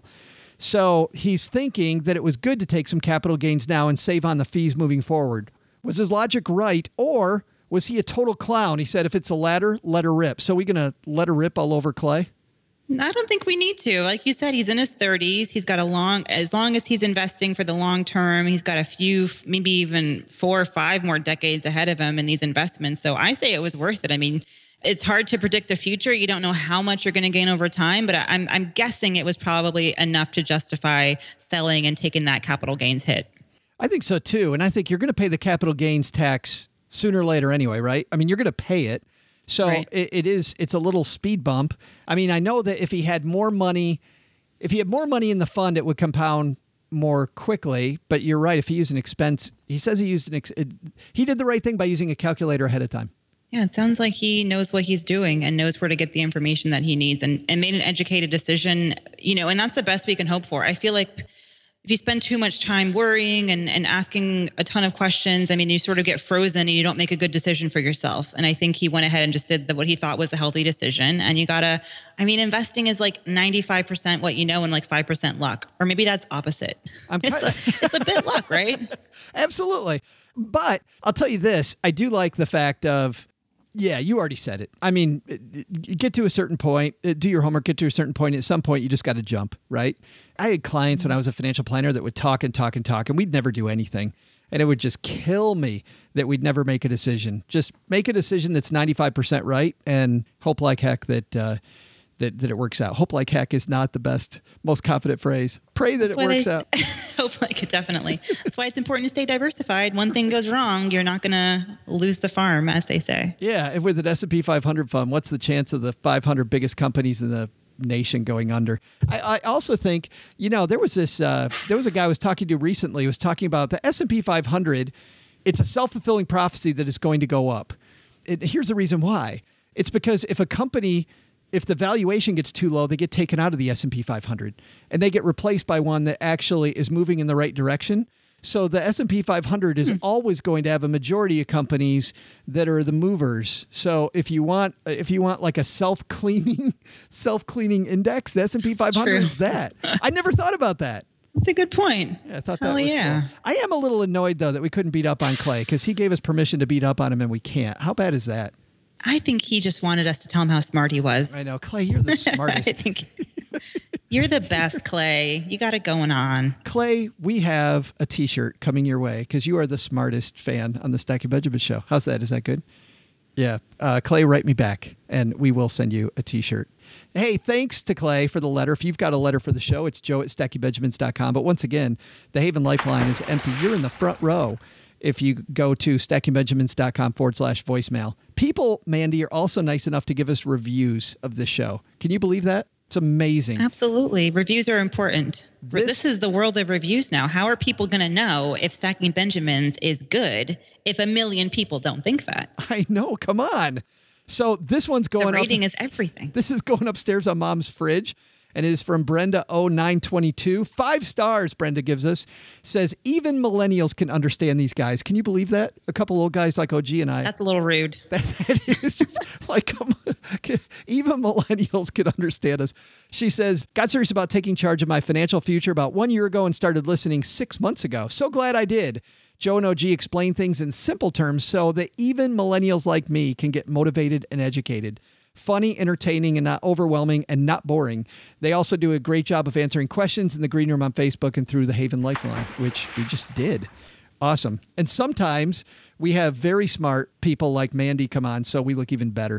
So he's thinking that it was good to take some capital gains now and save on the fees moving forward. Was his logic right, or was he a total clown? He said, if it's a latter, let her rip. So we going to let her rip all over Clay? I don't think we need to. Like you said, he's in his thirties. He's got a long, as long as he's investing for the long term, he's got a few, maybe even four or five more decades ahead of him in these investments. So I say it was worth it. I mean, it's hard to predict the future. You don't know how much you're going to gain over time, but I'm I'm guessing it was probably enough to justify selling and taking that capital gains hit. I think so too. And I think you're going to pay the capital gains tax sooner or later anyway, right? I mean, you're going to pay it. So right. it, it is, it's a little speed bump. I mean, I know that if he had more money, if he had more money in the fund, it would compound more quickly, but you're right. If he used an expense, he says he used an, ex, it, he did the right thing by using a calculator ahead of time. Yeah, it sounds like he knows what he's doing and knows where to get the information that he needs, and, and made an educated decision, you know, and that's the best we can hope for. I feel like if you spend too much time worrying and, and asking a ton of questions, I mean, you sort of get frozen and you don't make a good decision for yourself. And I think he went ahead and just did the, what he thought was a healthy decision. And you gotta, I mean, investing is like ninety-five percent what you know and like five percent luck, or maybe that's opposite. I'm it's, a, it's a bit luck, right? Absolutely. But I'll tell you this, I do like the fact of, yeah, you already said it. I mean, get to a certain point, do your homework, get to a certain point. At some point, you just got to jump, right? I had clients when I was a financial planner that would talk and talk and talk, and we'd never do anything. And it would just kill me that we'd never make a decision. Just make a decision that's ninety-five percent right and hope like heck that uh, that, that it works out. Hope like heck is not the best, most confident phrase. Pray that it works out. Hope like it, definitely. That's why it's important to stay diversified. One thing goes wrong, you're not going to lose the farm, as they say. Yeah, if with an S and P five hundred fund, what's the chance of the five hundred biggest companies in the nation going under? I, I also think, you know, there was this, uh, there was a guy I was talking to recently who was talking about the S and P five hundred. It's a self-fulfilling prophecy that is going to go up. It, here's the reason why. It's because if a company, if the valuation gets too low, they get taken out of the S and P five hundred and they get replaced by one that actually is moving in the right direction. So the S and P five hundred is hmm. always going to have a majority of companies that are the movers. So if you want, if you want like a self-cleaning, self-cleaning index, the S and P five hundred is that. I never thought about that. That's a good point. Yeah, I thought Hell that was yeah. cool. I am a little annoyed though that we couldn't beat up on Clay because he gave us permission to beat up on him and we can't. How bad is that? I think he just wanted us to tell him how smart he was. I know. Clay, you're the smartest. I think you're the best, Clay. You got it going on. Clay, we have a t-shirt coming your way because you are the smartest fan on the Stacking Benjamin show. How's that? Is that good? Yeah. Uh, Clay, write me back and we will send you a t-shirt. Hey, thanks to Clay for the letter. If you've got a letter for the show, it's joe at stacking benjamins dot com. But once again, the Haven Lifeline is empty. You're in the front row if you go to stacking benjamins dot com forward slash voicemail. People, Mandy, are also nice enough to give us reviews of this show. Can you believe that? It's amazing. Absolutely. Reviews are important. This, this is the world of reviews now. How are people going to know if Stacking Benjamins is good if a million people don't think that? I know. Come on. So this one's going up. The rating up, is everything. This is going upstairs on Mom's fridge. And it is from Brenda oh nine twenty-two. Five stars, Brenda gives us. Says, even millennials can understand these guys. Can you believe that? A couple old guys like O G and I. That's a little rude. That, that is just like, come on. Even millennials can understand us. She says, got serious about taking charge of my financial future about one year ago and started listening six months ago. So glad I did. Joe and O G explain things in simple terms so that even millennials like me can get motivated and educated. Funny, entertaining, and not overwhelming and not boring. They also do a great job of answering questions in the Green Room on Facebook and through the Haven Lifeline, which we just did. Awesome. And sometimes we have very smart people like Mandy come on, so we look even better.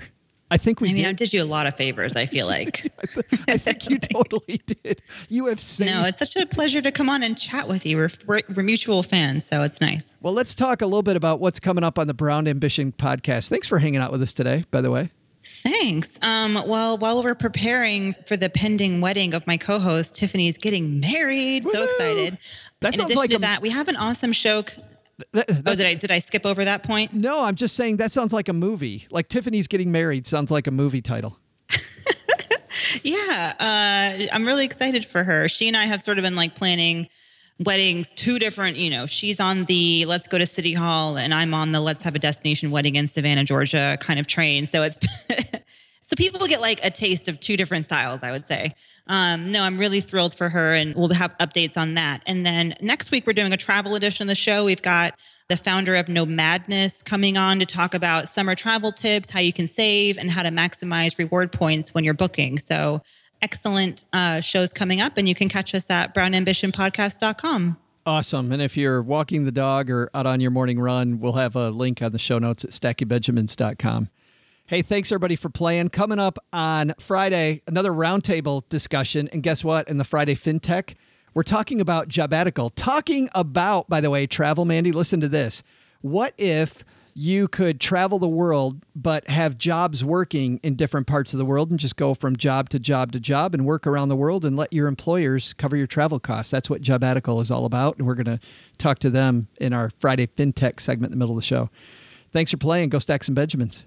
I think we I mean, did. I did you a lot of favors, I feel like. I, th- I think you totally did. You have saved. No, it's such a pleasure to come on and chat with you. We're, we're, we're mutual fans, so it's nice. Well, let's talk a little bit about what's coming up on the Brown Ambition podcast. Thanks for hanging out with us today, by the way. Thanks. Um, well, while we're preparing for the pending wedding of my co-host, Tiffany's getting married. Woo-hoo! So excited. That In sounds addition like to a, that, we have an awesome show. that, Oh, did I did I skip over that point? No, I'm just saying that sounds like a movie. Like Tiffany's getting married sounds like a movie title. Yeah, uh, I'm really excited for her. She and I have sort of been like planning weddings, two different, you know, she's on the let's go to City Hall and I'm on the let's have a destination wedding in Savannah, Georgia kind of train. So it's so people get like a taste of two different styles, I would say. Um, no, I'm really thrilled for her, and we'll have updates on that. And then next week, we're doing a travel edition of the show. We've got the founder of Nomadness coming on to talk about summer travel tips, how you can save, and how to maximize reward points when you're booking. So excellent uh, shows coming up, and you can catch us at brown ambition podcast dot com. Awesome. And if you're walking the dog or out on your morning run, we'll have a link on the show notes at stacking benjamins dot com. Hey, thanks everybody for playing. Coming up on Friday, another roundtable discussion. And guess what? In the Friday FinTech, we're talking about Jobatical. Talking about, by the way, travel, Mandy, listen to this. What if you could travel the world, but have jobs working in different parts of the world and just go from job to job to job and work around the world and let your employers cover your travel costs? That's what Jobatical is all about. And we're going to talk to them in our Friday FinTech segment in the middle of the show. Thanks for playing. Go stack some Benjamins.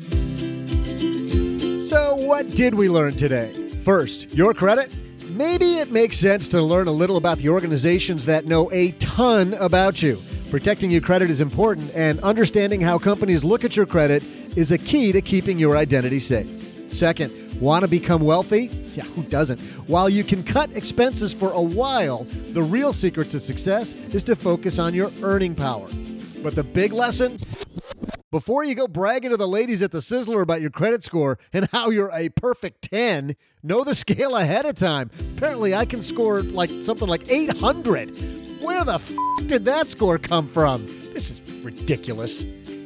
So what did we learn today? First, your credit? Maybe it makes sense to learn a little about the organizations that know a ton about you. Protecting your credit is important, and understanding how companies look at your credit is a key to keeping your identity safe. Second, want to become wealthy? Yeah, who doesn't? While you can cut expenses for a while, the real secret to success is to focus on your earning power. But the big lesson? Before you go bragging to the ladies at the Sizzler about your credit score and how you're a perfect ten, know the scale ahead of time. Apparently, I can score like something like eight hundred. Where the f*** did that score come from? This is ridiculous.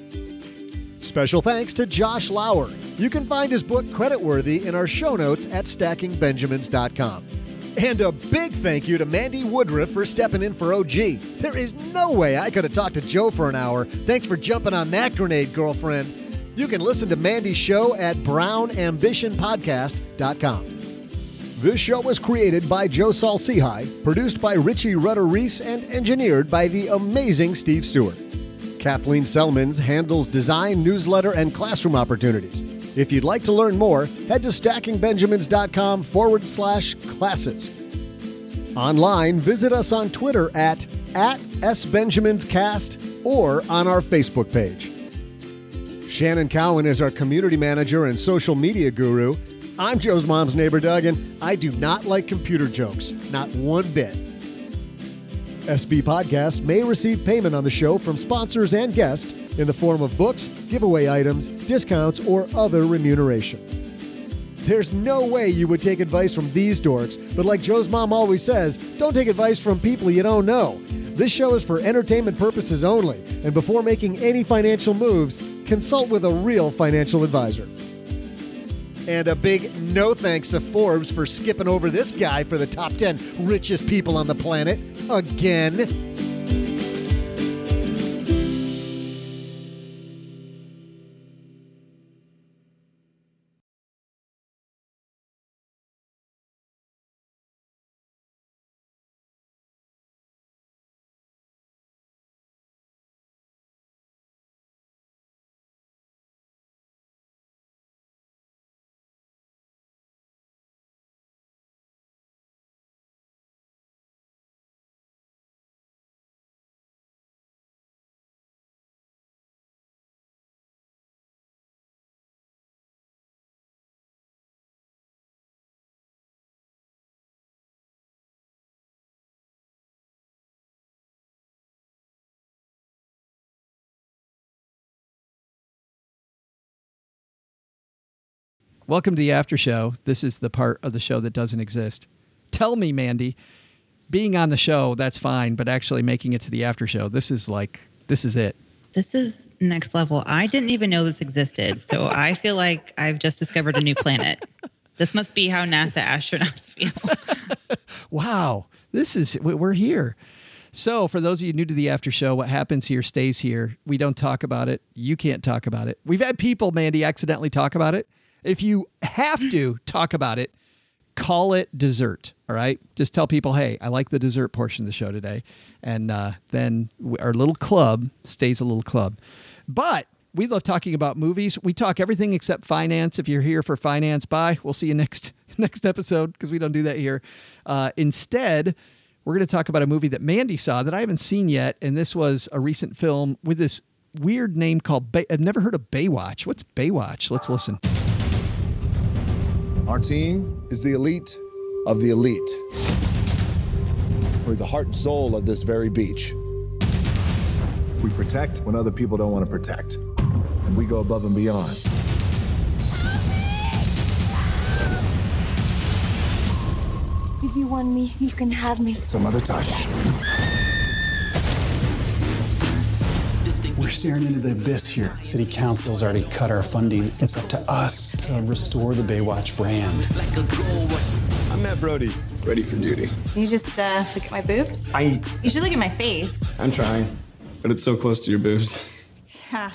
Special thanks to Josh Lauer. You can find his book Creditworthy in our show notes at stacking benjamins dot com. And a big thank you to Mandy Woodruff for stepping in for O G. There is no way I could have talked to Joe for an hour. Thanks for jumping on that grenade, girlfriend. You can listen to Mandy's show at brown ambition podcast dot com. This show was created by Joe Saul-Sehy, produced by Richie Rutter-Reese, and engineered by the amazing Steve Stewart. Kathleen Selmans handles design, newsletter, and classroom opportunities. If you'd like to learn more, head to stacking benjamins dot com forward slash classes. Online, visit us on Twitter at, at SBenjaminsCast or on our Facebook page. Shannon Cowan is our community manager and social media guru. I'm Joe's mom's neighbor, Doug, and I do not like computer jokes, not one bit. S B Podcasts may receive payment on the show from sponsors and guests in the form of books, giveaway items, discounts, or other remuneration. There's no way you would take advice from these dorks, but like Joe's mom always says, don't take advice from people you don't know. This show is for entertainment purposes only, and before making any financial moves, consult with a real financial advisor. And a big no thanks to Forbes for skipping over this guy for the top ten richest people on the planet. Again. Welcome to the after show. This is the part of the show that doesn't exist. Tell me, Mandy, being on the show, that's fine, but actually making it to the after show, this is like, this is it. This is next level. I didn't even know this existed. So I feel like I've just discovered a new planet. This must be how NASA astronauts feel. Wow. This is, we're here. So for those of you new to the after show, what happens here stays here. We don't talk about it. You can't talk about it. We've had people, Mandy, accidentally talk about it. If you have to talk about it, call it dessert. All right. Just tell people, hey, I like the dessert portion of the show today. And uh, then our little club stays a little club. But we love talking about movies. We talk everything except finance. If you're here for finance, bye. We'll see you next next episode because we don't do that here. Uh, instead, we're going to talk about a movie that Mandy saw that I haven't seen yet. And this was a recent film with this weird name called Bay- I've never heard of Baywatch. What's Baywatch? Let's listen. Our team is the elite of the elite. We're the heart and soul of this very beach. We protect when other people don't want to protect. And we go above and beyond. If you want me, you can have me. Some other time. We're staring into the abyss here. City Council's already cut our funding. It's up to us to restore the Baywatch brand. I'm Matt Brody, ready for duty. Do you just uh, look at my boobs? I... You should look at my face. I'm trying, but it's so close to your boobs. Ha.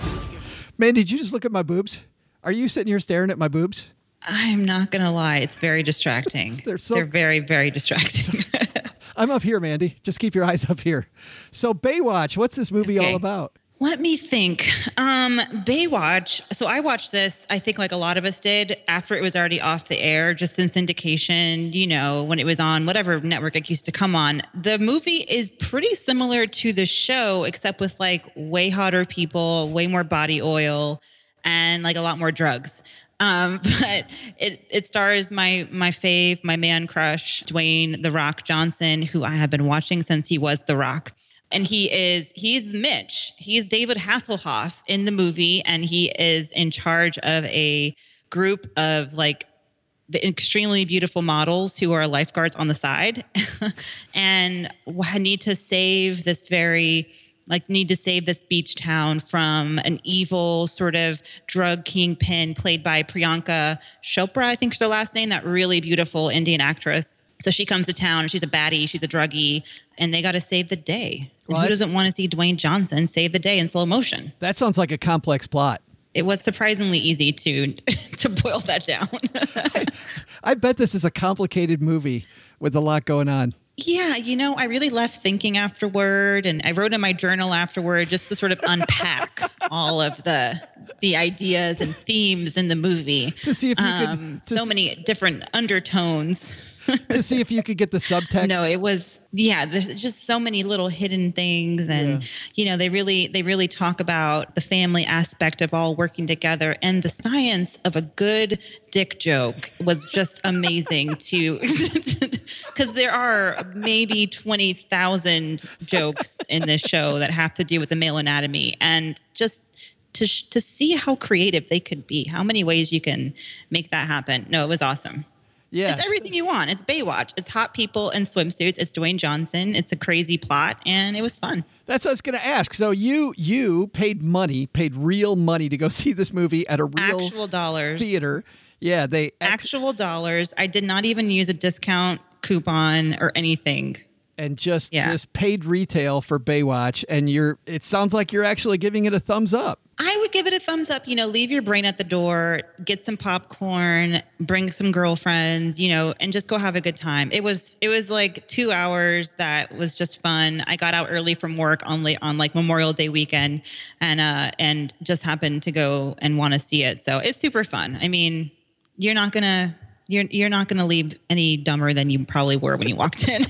Man, did you just look at my boobs? Are you sitting here staring at my boobs? I'm not going to lie. It's very distracting. They're so They're very, very distracting. I'm up here, Mandy. Just keep your eyes up here. So Baywatch, what's this movie okay. all about? Let me think. Um, Baywatch. So I watched this, I think like a lot of us did, after it was already off the air, just in syndication, you know, when it was on whatever network it used to come on. The movie is pretty similar to the show, except with like way hotter people, way more body oil, and like a lot more drugs. Um, but it, it stars my, my fave, my man crush, Dwayne The Rock Johnson, who I have been watching since he was The Rock. And he is, he's Mitch. He's David Hasselhoff in the movie. And he is in charge of a group of like the extremely beautiful models who are lifeguards on the side and need to save this very like need to save this beach town from an evil sort of drug kingpin played by Priyanka Chopra, I think is her last name, that really beautiful Indian actress. So she comes to town, she's a baddie, she's a druggie, and they got to save the day. Well, who doesn't want to see Dwayne Johnson save the day in slow motion? That sounds like a complex plot. It was surprisingly easy to to boil that down. I, I bet this is a complicated movie with a lot going on. Yeah, you know, I really left thinking afterward, and I wrote in my journal afterward just to sort of unpack all of the the ideas and themes in the movie. To see if you um, could... So many different undertones. To see if you could get the subtext. No, it was, yeah, there's just so many little hidden things. And, yeah. you know, they really, they really talk about the family aspect of all working together. And the science of a good dick joke was just amazing to, because there are maybe twenty thousand jokes in this show that have to do with the male anatomy. And just to, to see how creative they could be, how many ways you can make that happen. No, it was awesome. Yes. It's everything you want. It's Baywatch. It's hot people in swimsuits. It's Dwayne Johnson. It's a crazy plot, and it was fun. That's what I was going to ask. So you you paid money, paid real money to go see this movie at a real actual dollars theater. Yeah, they ex- actual dollars. I did not even use a discount coupon or anything. And just yeah. just paid retail for Baywatch, and you're. It sounds like you're actually giving it a thumbs up. I would give it a thumbs up. You know, leave your brain at the door, get some popcorn, bring some girlfriends, you know, and just go have a good time. It was it was like two hours that was just fun. I got out early from work on late on like Memorial Day weekend, and uh and just happened to go and want to see it. So it's super fun. I mean, you're not gonna you're you're not gonna leave any dumber than you probably were when you walked in.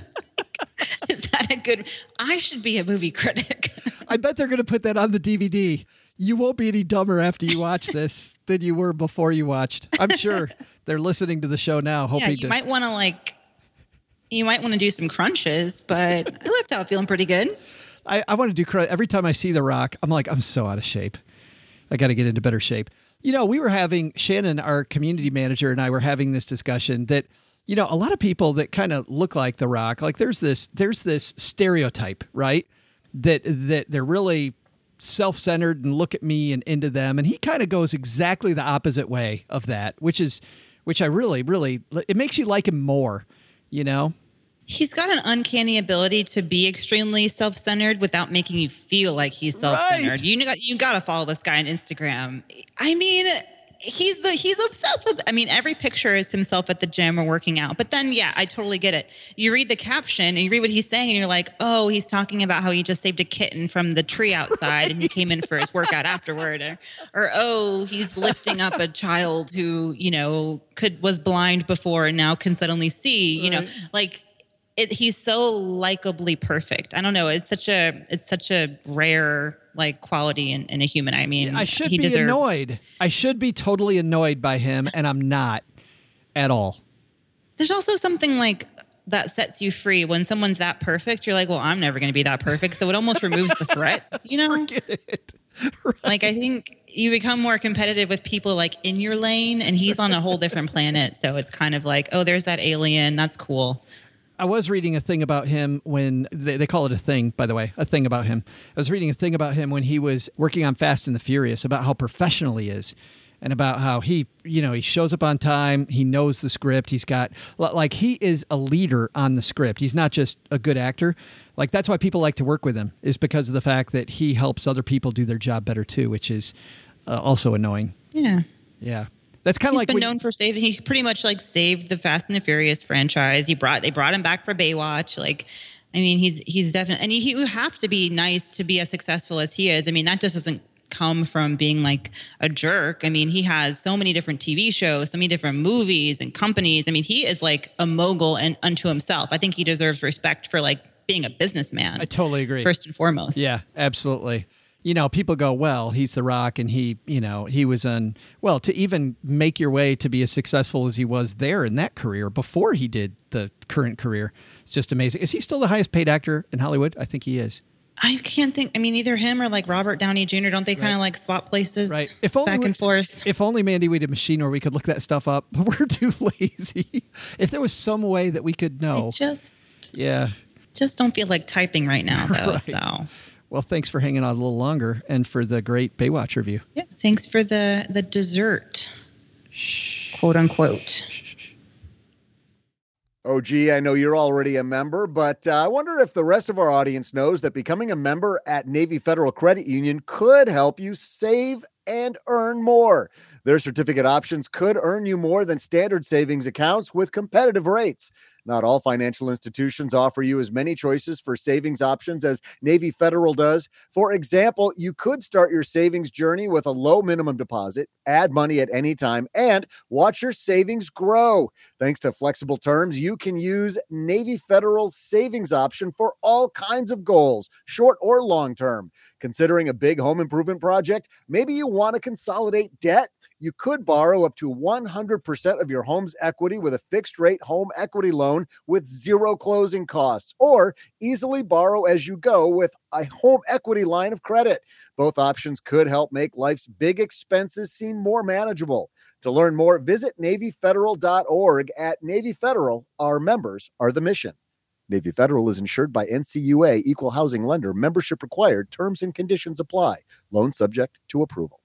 Is that a good? I should be a movie critic. I bet they're going to put that on the D V D. You won't be any dumber after you watch this than you were before you watched. I'm sure they're listening to the show now, hoping yeah, you to. might want to like, you might want to do some crunches, but I left out feeling pretty good. I, I want to do crunch. Every time I see The Rock, I'm like, I'm so out of shape. I got to get into better shape. You know, we were having, Shannon, our community manager, and I were having this discussion that, you know, a lot of people that kind of look like The Rock, like there's this, there's this stereotype, right? That, that they're really self-centered and look at me and into them. And he kind of goes exactly the opposite way of that, which is, which I really, really, it makes you like him more, you know? He's got an uncanny ability to be extremely self-centered without making you feel like he's self-centered. Right. You got you got to follow this guy on Instagram. I mean, he's the he's obsessed with. I mean, every picture is himself at the gym or working out. But then, yeah, I totally get it. You read the caption and you read what he's saying, and you're like, oh, he's talking about how he just saved a kitten from the tree outside, right. and he came in for his workout afterward, or, or oh, he's lifting up a child who you know could was blind before and now can suddenly see. You right. know, like. It, he's so likably perfect. I don't know. It's such a it's such a rare like quality in, in a human. I mean, I should he be deserves... annoyed. I should be totally annoyed by him, and I'm not at all. There's also something like that sets you free when someone's that perfect. You're like, well, I'm never going to be that perfect, so it almost removes the threat. You know, forget it. Right. Like I think you become more competitive with people like in your lane, and he's on a whole different planet. So it's kind of like, oh, there's that alien. That's cool. I was reading a thing about him when they, they call it a thing, by the way, a thing about him. I was reading a thing about him when he was working on Fast and the Furious, about how professional he is and about how he, you know, he shows up on time. He knows the script. He's got like he is a leader on the script. He's not just a good actor. Like that's why people like to work with him, is because of the fact that he helps other people do their job better, too, which is uh, also annoying. Yeah. Yeah. That's kind of like he's been known for saving. He pretty much like saved the Fast and the Furious franchise. He brought they brought him back for Baywatch. Like, I mean, he's he's definitely, and he, he would have to be nice to be as successful as he is. I mean, that just doesn't come from being like a jerk. I mean, he has so many different T V shows, so many different movies and companies. I mean, he is like a mogul and unto himself. I think he deserves respect for like being a businessman. I totally agree. First and foremost. Yeah, absolutely. You know, people go, well, he's The Rock, and he, you know, he was on, well, to even make your way to be as successful as he was there in that career before he did the current career. It's just amazing. Is he still the highest paid actor in Hollywood? I think he is. I can't think. I mean, either him or like Robert Downey Junior Don't they kind of right. like swap places right. if only back we, and forth? If only, Mandy, we had a machine where we could look that stuff up, but we're too lazy. If there was some way that we could know. I just, yeah. just don't feel like typing right now, though. right. So. Well, thanks for hanging on a little longer and for the great Baywatch review. Yeah, thanks for the the dessert, Shh. quote unquote. Oh, gee, I know you're already a member, but uh, I wonder if the rest of our audience knows that becoming a member at Navy Federal Credit Union could help you save and earn more. Their certificate options could earn you more than standard savings accounts with competitive rates. Not all financial institutions offer you as many choices for savings options as Navy Federal does. For example, you could start your savings journey with a low minimum deposit, add money at any time, and watch your savings grow. Thanks to flexible terms, you can use Navy Federal's savings option for all kinds of goals, short or long term. Considering a big home improvement project, maybe you want to consolidate debt. You could borrow up to one hundred percent of your home's equity with a fixed rate home equity loan with zero closing costs, or easily borrow as you go with a home equity line of credit. Both options could help make life's big expenses seem more manageable. To learn more, visit Navy Federal dot org. At Navy Federal, our members are the mission. Navy Federal is insured by N C U A, Equal Housing Lender. Membership required. Terms and conditions apply. Loan subject to approval.